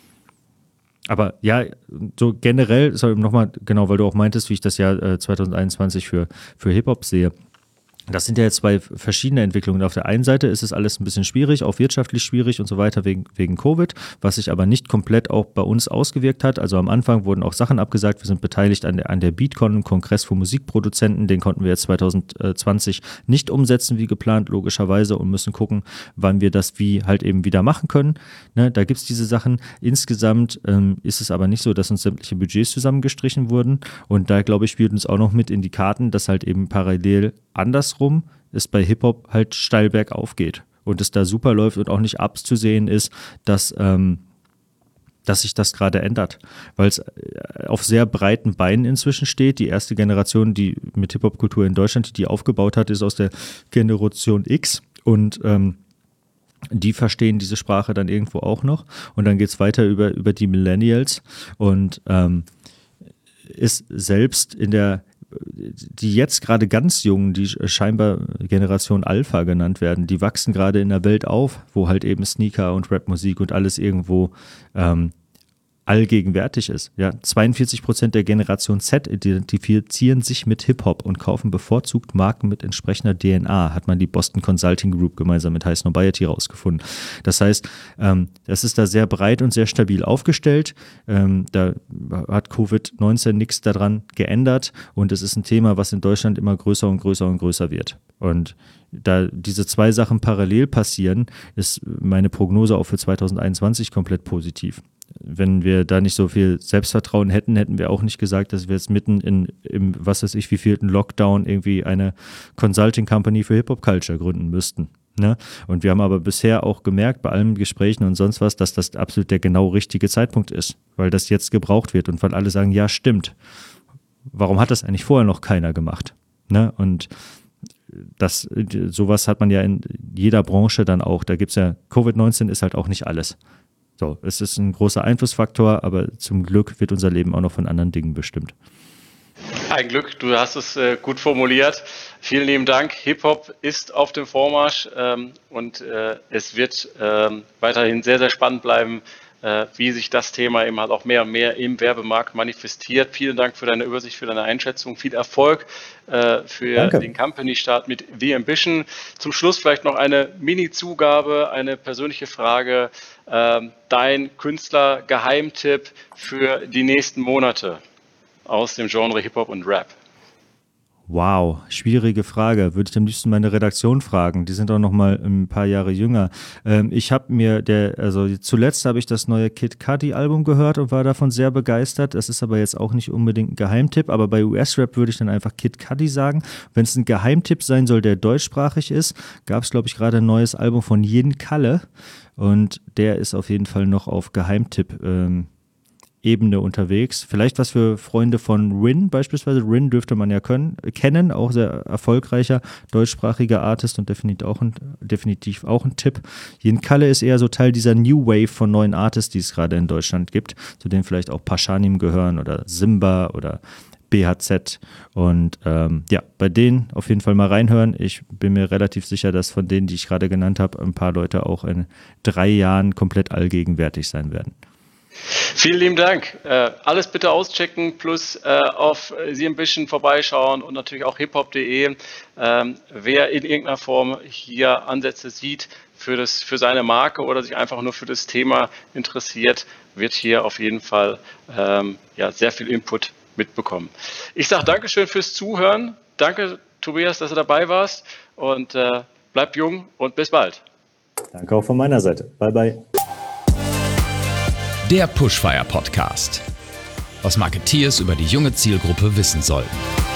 Speaker 1: Aber ja, so generell, sorry, nochmal, genau, weil du auch meintest, wie ich das Jahr äh, zwanzig einundzwanzig für, für Hip-Hop sehe. Das sind ja jetzt zwei verschiedene Entwicklungen. Auf der einen Seite ist es alles ein bisschen schwierig, auch wirtschaftlich schwierig und so weiter wegen, wegen Covid, was sich aber nicht komplett auch bei uns ausgewirkt hat. Also am Anfang wurden auch Sachen abgesagt. Wir sind beteiligt an der, an der Beatcon, Kongress für Musikproduzenten. Den konnten wir jetzt zwanzig zwanzig nicht umsetzen wie geplant, logischerweise, und müssen gucken, wann wir das wie halt eben wieder machen können. Ne, da gibt es diese Sachen. Insgesamt ähm, ist es aber nicht so, dass uns sämtliche Budgets zusammengestrichen wurden. Und da, glaube ich, spielt uns auch noch mit in die Karten, dass halt eben parallel andersrum es bei Hip-Hop halt steil bergauf geht und es da super läuft und auch nicht abzusehen ist, dass, ähm, dass sich das gerade ändert, weil es auf sehr breiten Beinen inzwischen steht. Die erste Generation, die mit Hip-Hop-Kultur in Deutschland, die, die aufgebaut hat, ist aus der Generation X und ähm, die verstehen diese Sprache dann irgendwo auch noch. Und dann geht es weiter über, über die Millennials und ähm, ist selbst in der, die jetzt gerade ganz Jungen, die scheinbar Generation Alpha genannt werden, die wachsen gerade in einer Welt auf, wo halt eben Sneaker und Rapmusik und alles irgendwo ähm, allgegenwärtig ist. Ja, zweiundvierzig Prozent der Generation Z identifizieren sich mit Hip-Hop und kaufen bevorzugt Marken mit entsprechender D N A, hat man die Boston Consulting Group gemeinsam mit High Snobiety rausgefunden. Das heißt, ähm, das ist da sehr breit und sehr stabil aufgestellt. Ähm, da hat Covid neunzehn nichts daran geändert und es ist ein Thema, was in Deutschland immer größer und größer und größer wird. Und da diese zwei Sachen parallel passieren, ist meine Prognose auch für zwanzig einundzwanzig komplett positiv. Wenn wir da nicht so viel Selbstvertrauen hätten, hätten wir auch nicht gesagt, dass wir jetzt mitten in, im, was weiß ich, wievielten Lockdown irgendwie eine Consulting Company für Hip-Hop-Culture gründen müssten. Ne? Und wir haben aber bisher auch gemerkt, bei allen Gesprächen und sonst was, dass das absolut der genau richtige Zeitpunkt ist, weil das jetzt gebraucht wird und weil alle sagen, ja, stimmt. Warum hat das eigentlich vorher noch keiner gemacht? Ne? Und das, sowas hat man ja in jeder Branche dann auch. Da gibt es ja, Covid neunzehn ist halt auch nicht alles. So, es ist ein großer Einflussfaktor, aber zum Glück wird unser Leben auch noch von anderen Dingen bestimmt.
Speaker 3: Ein Glück, du hast es äh, gut formuliert. Vielen lieben Dank. Hip-Hop ist auf dem Vormarsch ähm, und äh, es wird ähm, weiterhin sehr, sehr spannend bleiben, äh, wie sich das Thema eben halt auch mehr und mehr im Werbemarkt manifestiert. Vielen Dank für deine Übersicht, für deine Einschätzung. Viel Erfolg äh, für
Speaker 4: Danke.
Speaker 3: den Company-Start mit The Ambition. Zum Schluss vielleicht noch eine Mini-Zugabe, eine persönliche Frage. Ähm, dein Künstler-Geheimtipp für die nächsten Monate aus dem Genre Hip-Hop und Rap?
Speaker 1: Wow, schwierige Frage. Würde ich am liebsten meine Redaktion fragen. Die sind auch noch mal ein paar Jahre jünger. Ähm, ich habe mir, der, also zuletzt habe ich das neue Kid Cudi-Album gehört und war davon sehr begeistert. Das ist aber jetzt auch nicht unbedingt ein Geheimtipp, aber bei U S-Rap würde ich dann einfach Kid Cudi sagen. Wenn es ein Geheimtipp sein soll, der deutschsprachig ist, gab es, glaube ich, gerade ein neues Album von Yin Kalle und der ist auf jeden Fall noch auf Geheimtipp ähm, Ebene unterwegs. Vielleicht was für Freunde von Rin beispielsweise. Rin dürfte man ja können, kennen, auch sehr erfolgreicher deutschsprachiger Artist und definitiv auch ein, definitiv auch ein Tipp. Yin Kalle ist eher so Teil dieser New Wave von neuen Artists, die es gerade in Deutschland gibt, zu denen vielleicht auch Pashanim gehören oder Simba oder B H Z und ähm, ja, bei denen auf jeden Fall mal reinhören. Ich bin mir relativ sicher, dass von denen, die ich gerade genannt habe, ein paar Leute auch in drei Jahren komplett allgegenwärtig sein werden.
Speaker 3: Vielen lieben Dank. Äh, alles bitte auschecken, plus äh, auf The Ambition vorbeischauen und natürlich auch hiphop punkt de. Ähm, wer in irgendeiner Form hier Ansätze sieht für, das, für seine Marke oder sich einfach nur für das Thema interessiert, wird hier auf jeden Fall ähm, ja, sehr viel Input mitbekommen. Ich sage Dankeschön fürs Zuhören. Danke, Tobias, dass du dabei warst und äh, bleib jung und bis bald.
Speaker 4: Danke auch von meiner Seite. Bye, bye.
Speaker 2: Der Pushfire Podcast. Was Marketeers über die junge Zielgruppe wissen sollten.